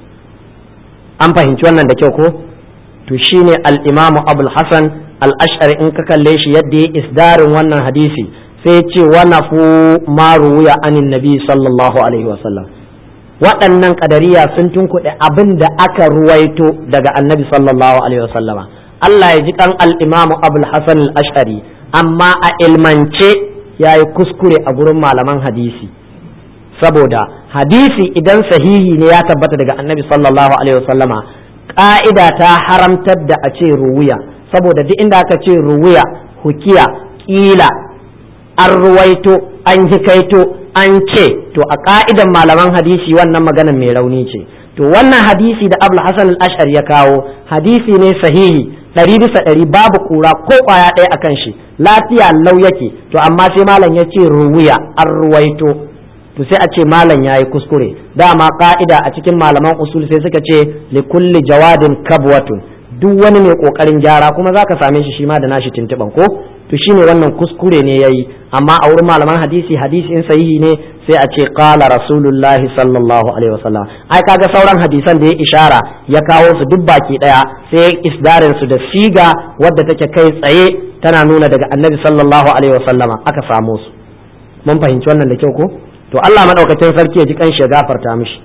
An fahimci wannan da kyau ko? To shine al-Imamu Abul Hasan al-Ash'ari in ka kalle shi yadda ya isdarin wannan hadisi, sai ce wa nafu ma ruwiya anin nabi sallallahu alaihi wa sallam. Waɗannan kadariya sun tunkuɗe abin da aka ruwaito daga annabi sallallahu alaihi wa sallama. Allah ya ji kan al-Imamu Abul Hasan al-Ash'ari, amma a ilmance ya yi kuskure a gurin malaman hadisi, saboda hadisi idan sahihi ne ya tabbata daga annabi sallallahu alaihi wasallama, ƙa'ida ta haramtar da a ce ruwiya, saboda duk inda aka ce ruwiya, hukiya, ƙila, an ruwaito, an hikaito, an ce, to a ƙa'idan malaman hadisi wannan maganan mai rauni ce. To wannan hadisi da Abul Hasan al-Ash'ari ya kawo hadisi ne sahihi ɗari bisa ɗari, babu kura ko ƙwaya ɗaya akan shi, lafiya lau yake. To amma sai malam ya ce ruwiya, an ruwaito, to sai a ce malam ya yi kuskure. Dama ƙa'ida a cikin malaman usul sai suka ce li kulli jawadin kabwatun, duk wani mai ƙoƙarin gyara kuma za ka same shi shi ma da nashi tuntuɓan ko to shine wannan kuskure ne yayi, amma a wurin malaman hadisi hadisi in sahihi ne sai a ce qala rasulullahi sallallahu alaihi wasallam. ai kaga sauran hadisan da ya ishara ya kawo su duk baki daya sai isdarin su da siga wadda take kai tsaye tana nuna daga annabi sallallahu alaihi wasallama aka samu su. mun fahimci wannan da kyau ko? to Allah madaukakin sarki ya ji kanshi ya gafarta mishi.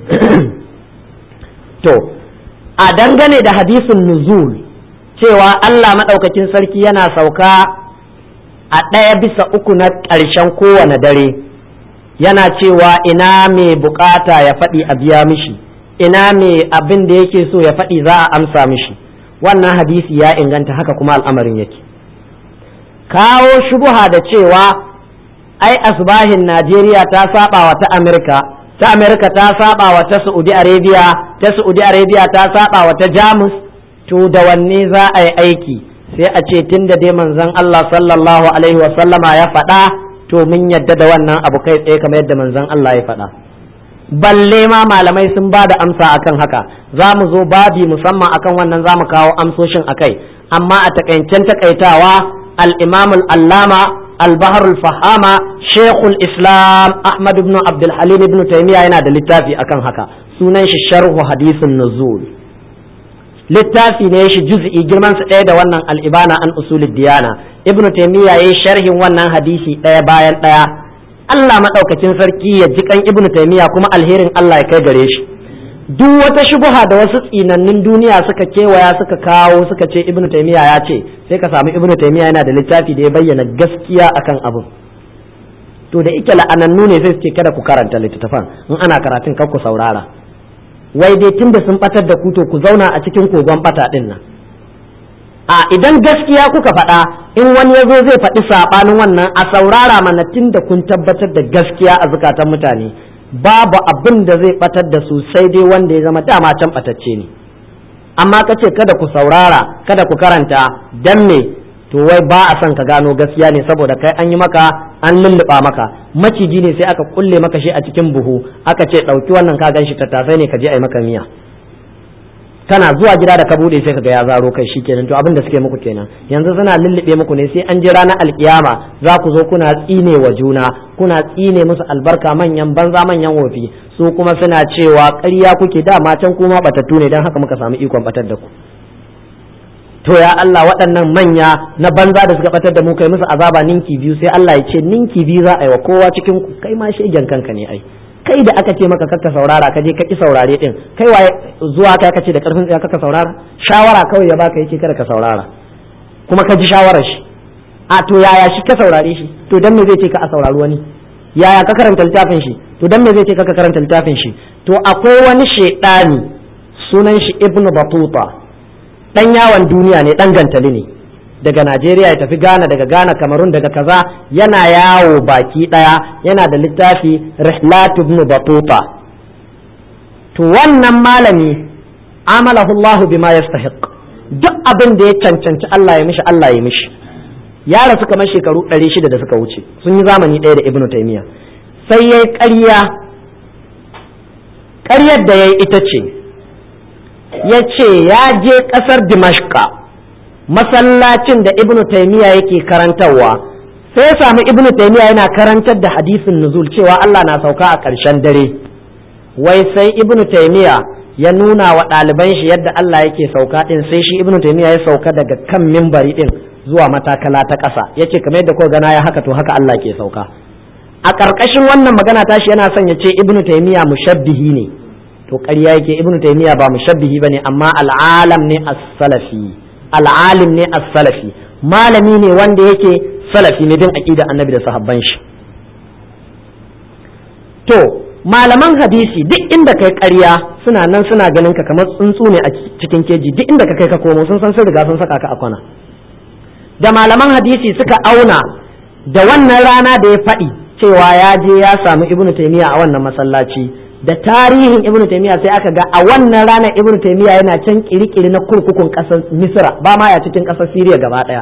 to a dangane da hadisin nuzul cewa Allah madaukakin sarki yana sauka a ɗaya bisa uku na ƙarshen kowane dare, yana cewa ina mai bukata ya faɗi a biya mishi, ina mai abin da yake so ya faɗi za a amsa mishi. wannan hadisi ya inganta, haka kuma al'amarin yake. kawo shubuha da cewa ai asbahin Najeriya ta saba wa ta Amerika, ta Amerika ta saba wa ta Saudi Arabia, ta Saudi Arabia ta saba wa ta Jamus, to da wanne za a yi aiki? sai a ce tunda dai manzon Allah sallallahu alaihi wa sallama ya faɗa, to mun yadda da wannan abu kai tsaye kamar yadda manzon Allah ya faɗa. balle ma malamai sun ba da amsa akan haka, za mu zo babi musamman akan wannan za mu kawo amsoshin akai, amma a takaicen takaitawa al-imam al-allama al-bahr al-fahama shaykhul islam ahmad ibn abdul halim ibn taymiya yana da littafi akan haka, sunan shi sharhu hadithun nuzul. littafi ne shi juz'i girman sa ɗaya da wannan al-ibana an usulid diyana. ibn taymiya yayi sharhin wannan hadisi ɗaya bayan ɗaya. Allah madaukakin sarki ya ji kan ibn taymiya kuma alherin Allah ya kai gare shi. duk wata shubuha da wasu tsinannin duniya suka kewaya suka kawo suka ce ibnu taymiya ya ce, sai ka samu ibnu taymiya yana da littafi da ya bayyana gaskiya akan abin. to da ike la'anannu ne sai su ce kada ku karanta littattafan, in ana karatun kar ku saurara, wai dai tunda sun batar da ku to ku zauna a cikin kogon bata din nan. a idan gaskiya kuka faɗa, in wani ya zo zai faɗi saɓanin wannan a saurara mana, tunda kun tabbatar da gaskiya a zukatan mutane, babu abin da zai batar da su sai dai wanda ya zama dama can batacce ne. amma ka ce kada ku saurara kada ku karanta, dan me? to wai ba a son ka gano gaskiya ne, saboda kai an yi maka, an lulluɓa maka, maciji ne sai aka kulle maka shi a cikin buhu, aka ce ɗauki wannan ka ganshi tattasai ne ka je a yi maka miya. kana zuwa gida da ka bude sai kaga ya zaro kai shikenan. to abin da suke muku kenan yanzu, suna lullube muku ne sai an ji ranar alkiyama za ku zo kuna tsine wa juna, kuna tsine musu albarka, manyan banza manyan wofi, su kuma suna cewa ƙarya kuke, dama can kuma batattu ne, don haka muka samu ikon batar da ku. to ya Allah, waɗannan manya na banza da suka batar da mu kai musu azaba ninki biyu, sai Allah ya ce ninki biyu za a yi wa kowa cikin ku, kai ma shegen kanka ne ai. kai da aka ce maka kakka saurara ka je ka ki saurare din, kai waye zuwa kai ka ce da karfin tsaya kakka saurara? shawara kawai ya baka yake kada ka saurara, kuma ka ji shawarar shi. a to yaya shi ka saurare shi? to dan me zai ce ka a saurari wani? yaya ka karanta littafin shi? to dan me zai ce ka karanta littafin shi? to akwai wani shedani sunan shi ibnu batuta, dan yawon duniya ne, dan gantali ne, daga Najeriya ya tafi Ghana, daga Ghana Cameroon, daga kaza, yana yawo baki daya, yana da littafi Rihlat ibn Batuta. to wannan malami amalahu Allah bima yastahiq, duk abin da ya cancanci Allah ya mishi Allah ya mishi. ya rasu kamar shekaru ɗari shida da suka wuce, sun yi zamani ɗaya da Ibn Taymiyyah. sai yayi ƙarya, ƙaryar da yayi ita ce yace ya je ƙasar Dimashqa, masallacin da ibnu taymiya yake karantarwa, sai ya samu ibnu taymiya yana karantar da hadisin nuzul cewa Allah na sauka a ƙarshen dare. wai sai ibnu taymiya ya nuna wa ɗaliban shi yadda Allah yake sauka din, sai shi ibnu taymiya ya sauka daga kan mimbari din zuwa matakala ta ƙasa, yace kamar yadda ko gana ya haka to haka Allah ke sauka. a ƙarƙashin wannan magana tashi yana son ya ce ibnu taymiya mushabbihi ne, to ƙarya yake, ibnu taymiya ba mushabbihi bane, amma al'alam ne as-salafi, al'alim ne as-salafi, malami ne wanda yake salafi ne bin aqida annabi da sahabban shi. to malaman hadisi duk inda kai ƙarya suna nan suna ganin ka kamar tsuntsu ne a cikin keji, duk inda ka kai ka komo sun san sun riga sun saka ka a kwana. da malaman hadisi suka auna da wannan rana da ya faɗi cewa ya je ya samu ibnu taymiya a wannan masallaci, da tarihin ibnu taymiya sai aka ga a wannan ranar ibnu taymiya yana can kirikiri na kurkukun kasar misra, ba ma ya cikin kasar siriya gaba daya.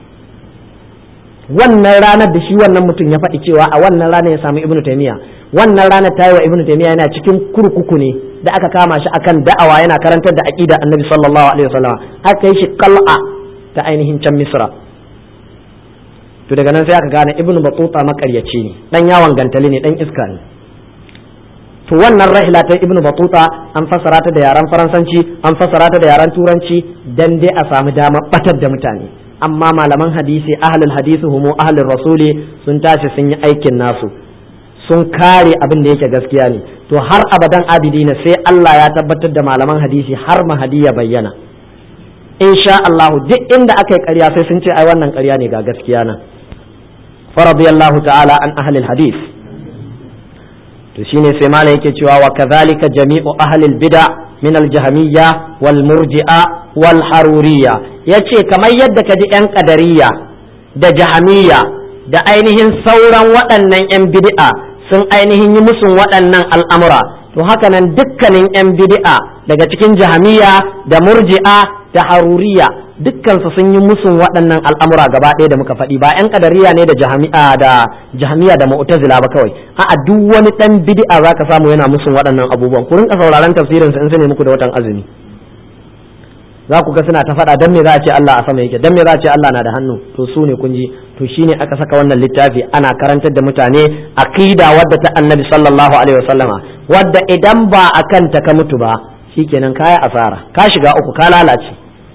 wannan ranar da shi wannan mutum ya faɗi cewa a wannan ranar ya samu ibnu taymiya, wannan ranar ta yi wa ibnu taymiya yana cikin kurkuku ne da aka kama shi akan da'awa yana karantar da aqida annabi sallallahu alaihi wasallam, aka yi shi qal'a ta ainihin can misra. to daga nan sai aka gane ibnu batuta makaryaci ne, dan yawon gantali ne, dan iska ne. to wannan rahila ta ibnu batuta an fassara ta da yaran faransanci, an fassara ta da yaran turanci dan dai a samu dama batar da mutane, amma malaman hadisi ahlul hadisi humu ahlur rasuli sun tashi sun yi aikin nasu, sun kare abin da yake gaskiya ne. to har abadan abidina sai Allah ya tabbatar da malaman hadisi har mahadi ya bayyana insha Allah. duk inda aka yi ƙarya sai sun ce ai wannan ƙarya ne ga gaskiya nan. faradiyallahu ta'ala an ahlil hadis. to shine sai malam yake cewa wa kadhalika jami'u ahlil bid'a min al-jahmiyya wal murji'a wal haruriyya, yace kamar yadda kaji yan qadariyya da jahmiyya da ainihin sauran waɗannan yan bid'a sun ainihin yi musun waɗannan al'amura, to haka nan dukkanin yan bid'a daga cikin jahmiyya da murji'a da haruriyya dukkansu sun yi musun waɗannan al'amura gaba ɗaya da muka faɗi, ba yan qadariyya ne da jahmiya da jahmiya da mu'tazila ba kawai, a'a duk wani ɗan bid'a zaka samu yana musun waɗannan abubuwan. Ku rinka sauraron tafsirin su in su ne muku da watan azumi, za ku ga suna ta faɗa dan me za a ce Allah a sama yake, dan me za a ce Allah na da hannu, to su ne kun ji. to shine aka saka wannan littafi ana karantar da mutane aqida wadda ta annabi sallallahu alaihi wasallama, wadda idan ba akan ta ka mutu ba shikenan kaya asara, ka shiga uku, ka lalace.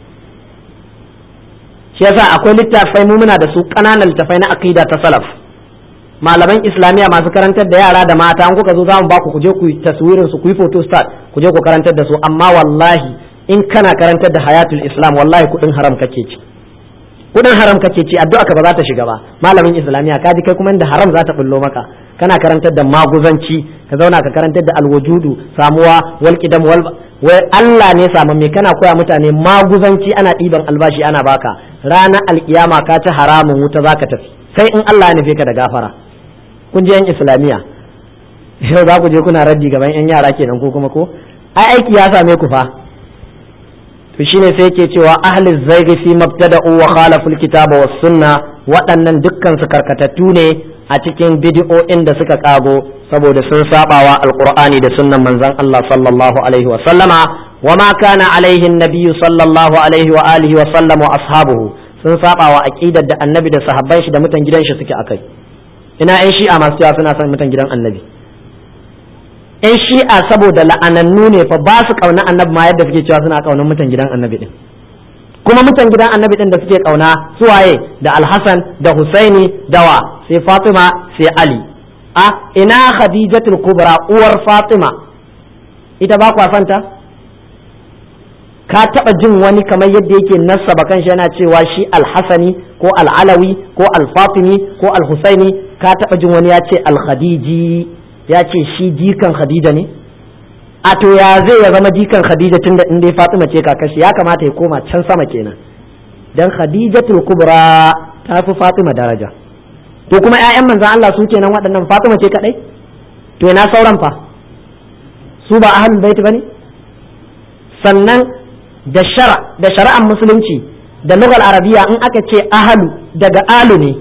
shi yasa akwai littafai mu muna da su kananan littafai na aqida ta salaf, malaman islamiya masu karantar da yara da mata, an kuka zo za mu ba ku ku je ku yi taswirin su, ku yi photo start, ku je ku karantar da su, amma wallahi in kana karantar da hayatul islam wallahi kudin haram kake ci, kudin haram kake ci, addu'a ka ba za ta shiga ba. malamin islamiya ka ji kai kuma inda haram za ta bullo maka, kana karantar da maguzanci, ka zauna ka karantar da alwujudu, samuwa, wal qidam wal wai Allah ne samu me, kana koya mutane maguzanci, ana ɗiban albashi ana baka, ranar alkiyama ka ci haramun wuta zaka tafi, sai in Allah ya nufe ka da gafara. kun je yan islamiya yau za ku je kuna raddi gaban yan yara kenan ko kuma ko ai aiki ya same ku fa. to shine sai yake cewa ahli zaigi fi mabtada'u wa khalafu alkitaba was sunna, waɗannan dukkan su karkatattu ne a cikin bid'o'in da suka kago saboda sun sabawa alqur'ani da sunnan manzon Allah sallallahu alaihi wa sallama, wa ma kana alaihi an-nabiy sallallahu alaihi wa alihi wa sallam wa ashabuhu, sun sabawa aqidar da annabi da sahabban shi da mutan gidan shi suke akai. ina yan shi'a masu cewa suna son mutan gidan annabi? yan shi'a saboda la'anannu ne fa, ba su kauna annabi ma yadda suke cewa suna kaunar mutan gidan annabi din. kuma mutan gidan annabi din da suke kauna suwaye? da alhassan da husaini da wa sai fatima sai ali. a ina khadijatul kubra uwar fatima, ita ba kwa santa? ka taba jin wani kamar yadda yake nassaba kanshi yana cewa shi alhassani ko al'alawi ko alfatimi ko alhusaini, ka taba jin wani ya ce alkhadiji, ya ce shi jikan khadija ne? a to ya zai ya zama jikan khadija tunda in dai fatima ce kakashi, ya kamata ya koma can sama kenan, dan khadijatul kubra ta fi fatima daraja. to kuma ƴaƴan manzon Allah su kenan waɗannan, fatima ce kadai? to ina sauran fa? su ba ahlul bait bane? sannan da shara da shari'ar musulunci da lugal arabiya, in aka ce ahlu daga alu ne.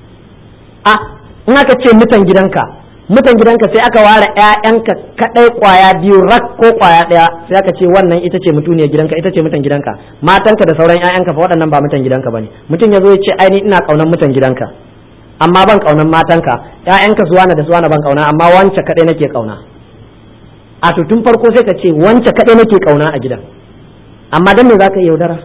a in aka ce mutan gidanka, mutan gidanka sai aka ware ƴaƴanka kadai kwaya biyu rak ko kwaya daya, sai aka ce wannan ita ce mutuniyar gidanka, ita ce mutan gidanka. matanka da sauran ƴaƴanka fa waɗannan ba mutan gidanka bane. mutum ya zo ya ce ai ni ina kaunan mutan gidanka amma ban kaunan matanka, ƴaƴanka su wani da su wani ban kauna, amma wance kadai nake kauna. a to tun farko sai ka ce wance kadai nake kauna a gidan, amma dan me zaka yaudara?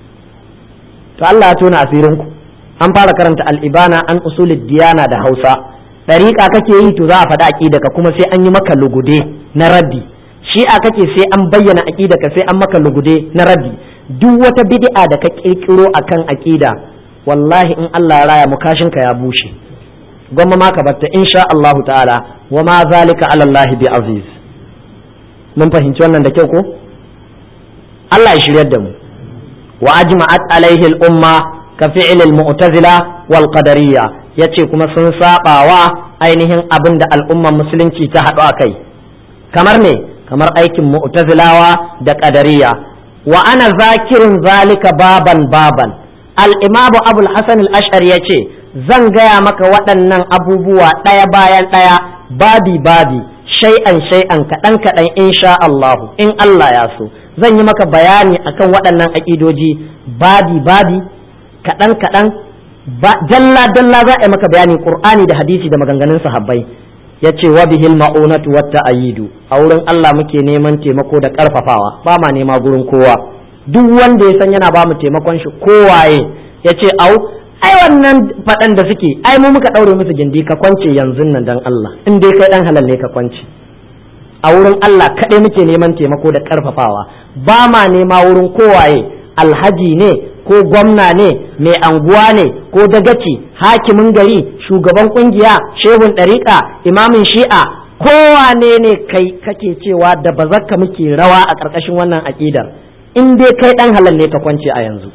to Allah ya tona asirin ku. an fara karanta al-ibana an usulid diyana da Hausa, dariqa kake yi to za a faɗi aqidaka kuma sai an yi maka lugude na raddi, shi'a kake sai an bayyana aqidaka sai an maka lugude na raddi. duk wata bid'a da ka kirkiro akan aqida, wallahi in Allah ya raya mu kashin ka ya bushe, gwamma ma ka batta insha Allah ta'ala, wa ma zalika ala Allah bi aziz. mun fahimci wannan da kyau ko? Allah ya shiryar da mu. wa ajma'at alaihi al-umma ka fi'l al-mu'tazila wal qadariyya, yace kuma sun sabawa ainihin abin da al'umman musulunci ta haɗu akai, kamar ne kamar aikin mu'tazilawa da qadariyya. wa ana zakirin zalika baban baban, al-imam abul hasan al-ash'ari yace zan gaya maka waɗannan abubuwa ɗaya bayan ɗaya, babi babi, shay'an shay'an, kaɗan kaɗan insha Allah, in Allah ya so zan yi maka bayani akan waɗannan aƙidoji babi babi, kaɗan kaɗan, ba dalla dalla za a yi maka bayani qur'ani da hadisi da maganganun sahabbai. yace wa bihil ma'unatu wat ta'yidu, a wurin Allah muke neman taimako da karfafawa, ba ma nema gurin kowa. duk wanda ya san yana ba mu taimakon shi kowaye yace au ai wannan fadan da suke ai mu muka daure musu gindi, ka kwance yanzu nan dan Allah, in dai kai dan halal ne ka kwance. a wurin Allah kadai muke neman taimako da karfafawa, ba ma nema wurin kowaye, alhaji ne ko gwamna ne, mai anguwa ne ko dagaci, hakimin gari, shugaban kungiya, shehun ɗariƙa, imamin shi'a, kowane ne kai kake cewa da bazakka muke rawa a ƙarƙashin wannan aƙidar, in dai kai ɗan halal ne ka kwance a yanzu.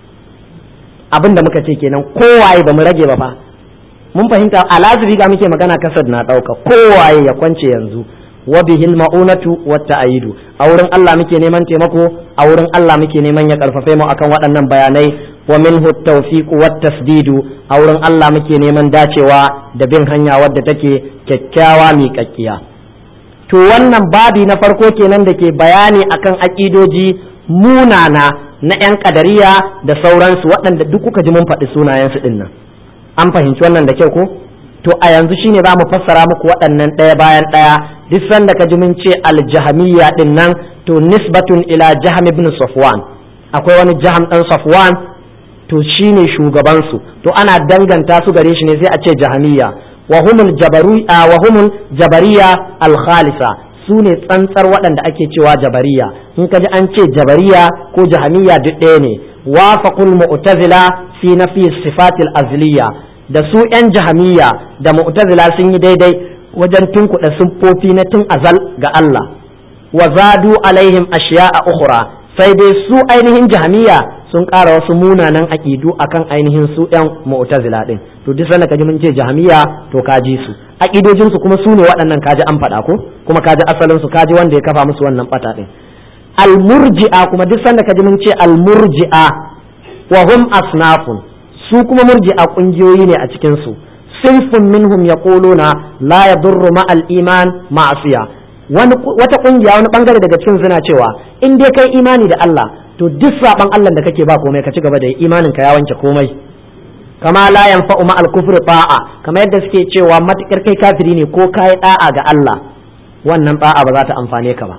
abin da muka ce kenan, kowaye ba mu rage ba fa, mun fahimta. alazibi ga muke magana, kasad na ɗauka, kowaye ya kwance yanzu. wa bihil ma'unatu wat ta'yidu, a wurin Allah muke neman taimako, a wurin Allah muke neman ya karfafe mu akan waɗannan bayanai. wa minhu at-tawfiq wat tasdidu, a wurin Allah muke neman dacewa da bin hanya wadda take kyakkyawa miƙaƙƙiya. to wannan babi na farko kenan da ke bayani akan aƙidoji munana na yan kadariya da sauransu, waɗanda duk kuka ji mun faɗi sunayensu ɗin nan. an fahimci wannan da kyau ko? to a yanzu shine za mu fassara muku waɗannan ɗaya bayan ɗaya. duk sanda ka ji mun ce aljahamiyya din nan, to nisbatun ila jaham ibn safwan, akwai wani jaham dan safwan, to shine shugaban su, to ana danganta su gare shi ne sai a ce jahamiyya. wa humul jabaru'a wa humul jabariya al khalisa, su ne tsantsar waɗanda ake cewa jabariya. in ka ji an ce jabariya ko jahamiyya duk ɗaya ne. wafaqul mu'tazila fi nafi sifatil azliya, da su yan jahamiyya da mu'tazila sun yi daidai wajen tunkuɗa siffofi na tun azal ga Allah. wa zadu alaihim ashiya'a ukhra, sai dai su ainihin jahmiya sun ƙara wasu munanan aqidu akan ainihin su ɗan mu'tazila din. to duk sanda kaji mun ce jahmiya to kaji su aqidojin su kuma su ne waɗannan, kaji an faɗa ko, kuma kaji asalin su, kaji wanda ya kafa musu wannan bata din. al murji'a kuma duk sanda kaji mun ce al murji'a, wa hum asnafun, su kuma murji'a kungiyoyi ne a cikin su. sinfun minhum yaquluna la yadurru ma al-iman ma'asiya, wani wata kungiya wani bangare daga cikin suna cewa in dai kai imani da Allah to duk saban Allah da kake ba komai, ka ci gaba da imanin ka ya wanke komai. kama la yanfa'u ma al-kufr ta'a, kama yadda suke cewa matakar kai kafiri ne ko kai da'a ga Allah, wannan da'a ba za ta amfane ka ba.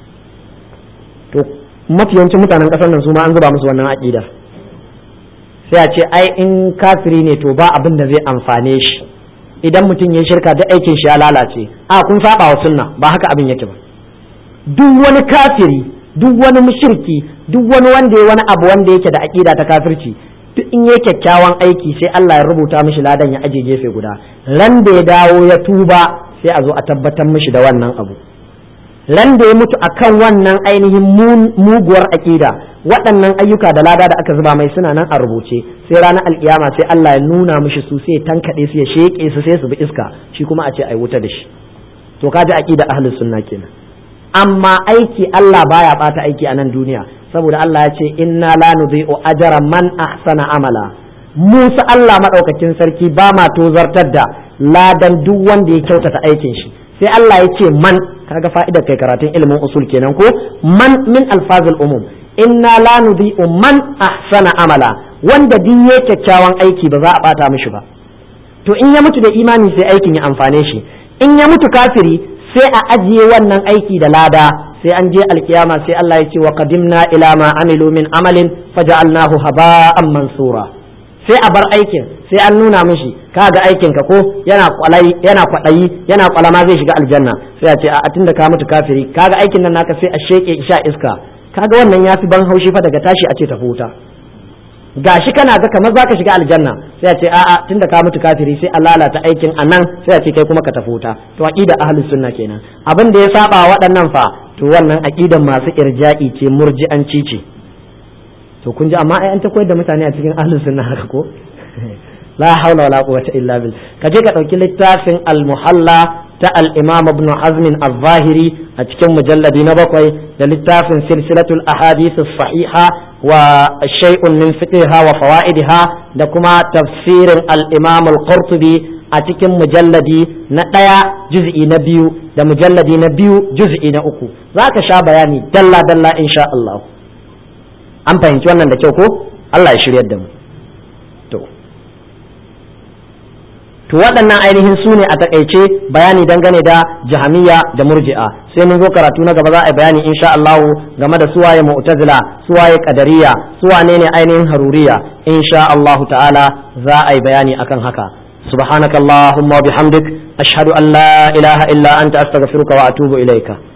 to mafiyancin mutanen kasar nan su ma an zuba musu wannan aqidar, sai a ce ai in kafiri ne to ba abin da zai amfane shi, idan mutum ya shirka da aikin shi ya lalace. a kun saba wa sunna, ba haka abin yake ba. duk wani kafiri, duk wani mushriki, duk wani wanda ya wani abu wanda yake da aqida ta kafirci, duk in yayi kyakkyawan aiki sai Allah ya rubuta mishi ladan ya aje gefe guda. ran da ya dawo ya tuba sai a zo a tabbatar mishi da wannan abu. ran da ya mutu akan wannan ainihin muguwar aqida, waɗannan ayyuka da lada da aka zuba mai suna nan a rubuce, sai ranar alkiyama sai Allah ya nuna mishi su, sai tankaɗe su ya sheƙe su sai su bi iska, shi kuma a ce ai wuta da shi. to kaji aqida ahlus sunna kenan. amma aiki Allah baya bata aiki a nan duniya, saboda Allah ya ce inna la nudhi'u ajra man ahsana amala. Musa Allah madaukakin sarki ba ma tozartar da ladan duk wanda ya kyautata aikin shi. sai Allah ya ce man, kaga fa'idar kai karatun ilimin usul kenan ko, man min alfazul umum, inna la nudhi'u man ahsana amala, wanda din yake kyakkyawan aiki ba za a bata mishi ba. to in ya mutu da imani sai aikin ya amfane shi, in ya mutu kafiri sai a ajiye wannan aiki da lada, sai an je alkiyama sai Allah ya ce wa qadimna ila ma amilu min amalin faja'alnahu haba'an mansura. sai a bar aikin, sai an nuna mishi kaga aikin ka ko yana kwalai yana kwadayi yana kwalama zai shiga aljanna, sai a ce a tunda ka mutu kafiri kaga aikin nan naka, sai a sheke sha iska, kaga wannan yafi ban haushi fa daga tashi a ce tafi wuta. gashi kana ga kamar zaka shiga aljanna, sai a ce a'a tunda ka mutu kafiri sai a lalata aikin anan, sai a ce kai kuma ka tafi wuta. to aqida ahlus sunna kenan. abin da ya saba waɗannan fa, to wannan aqidan masu irja'i ce, murji'anci ce. to kun ji, amma ai an ta koyar da mutane a cikin ahlus sunna haka ko la haula wala quwwata illa billah. kaje ka dauki littafin al-muhalla ta al-imam ibn hazm al-zahiri a cikin mujalladi na bakwai, da littafin silsilatul ahadith as-sahiha wa shay'un min fiqhiha wa fawaidiha, da kuma tafsirin al-imam al-qurtubi a cikin mujalladi na ɗaya juz'i na biyu da mujalladi na biyu juz'i na uku, zaka sha bayani dalla dalla insha Allah. an fahimci wannan da kyau ko? Allah ya shiryar da mu. to to waɗannan ainihin su ne a takaice bayani dangane da jahamiya da murji'a. sai mun zo karatu na gaba za a yi bayani insha Allah game da suwaye mu'tazila, suwaye qadariya, suwane ne ainihin haruriya. insha Allah ta'ala za a yi bayani akan haka. subhanakallahumma wa bihamdik ashhadu an la ilaha illa anta astaghfiruka wa atubu ilaika.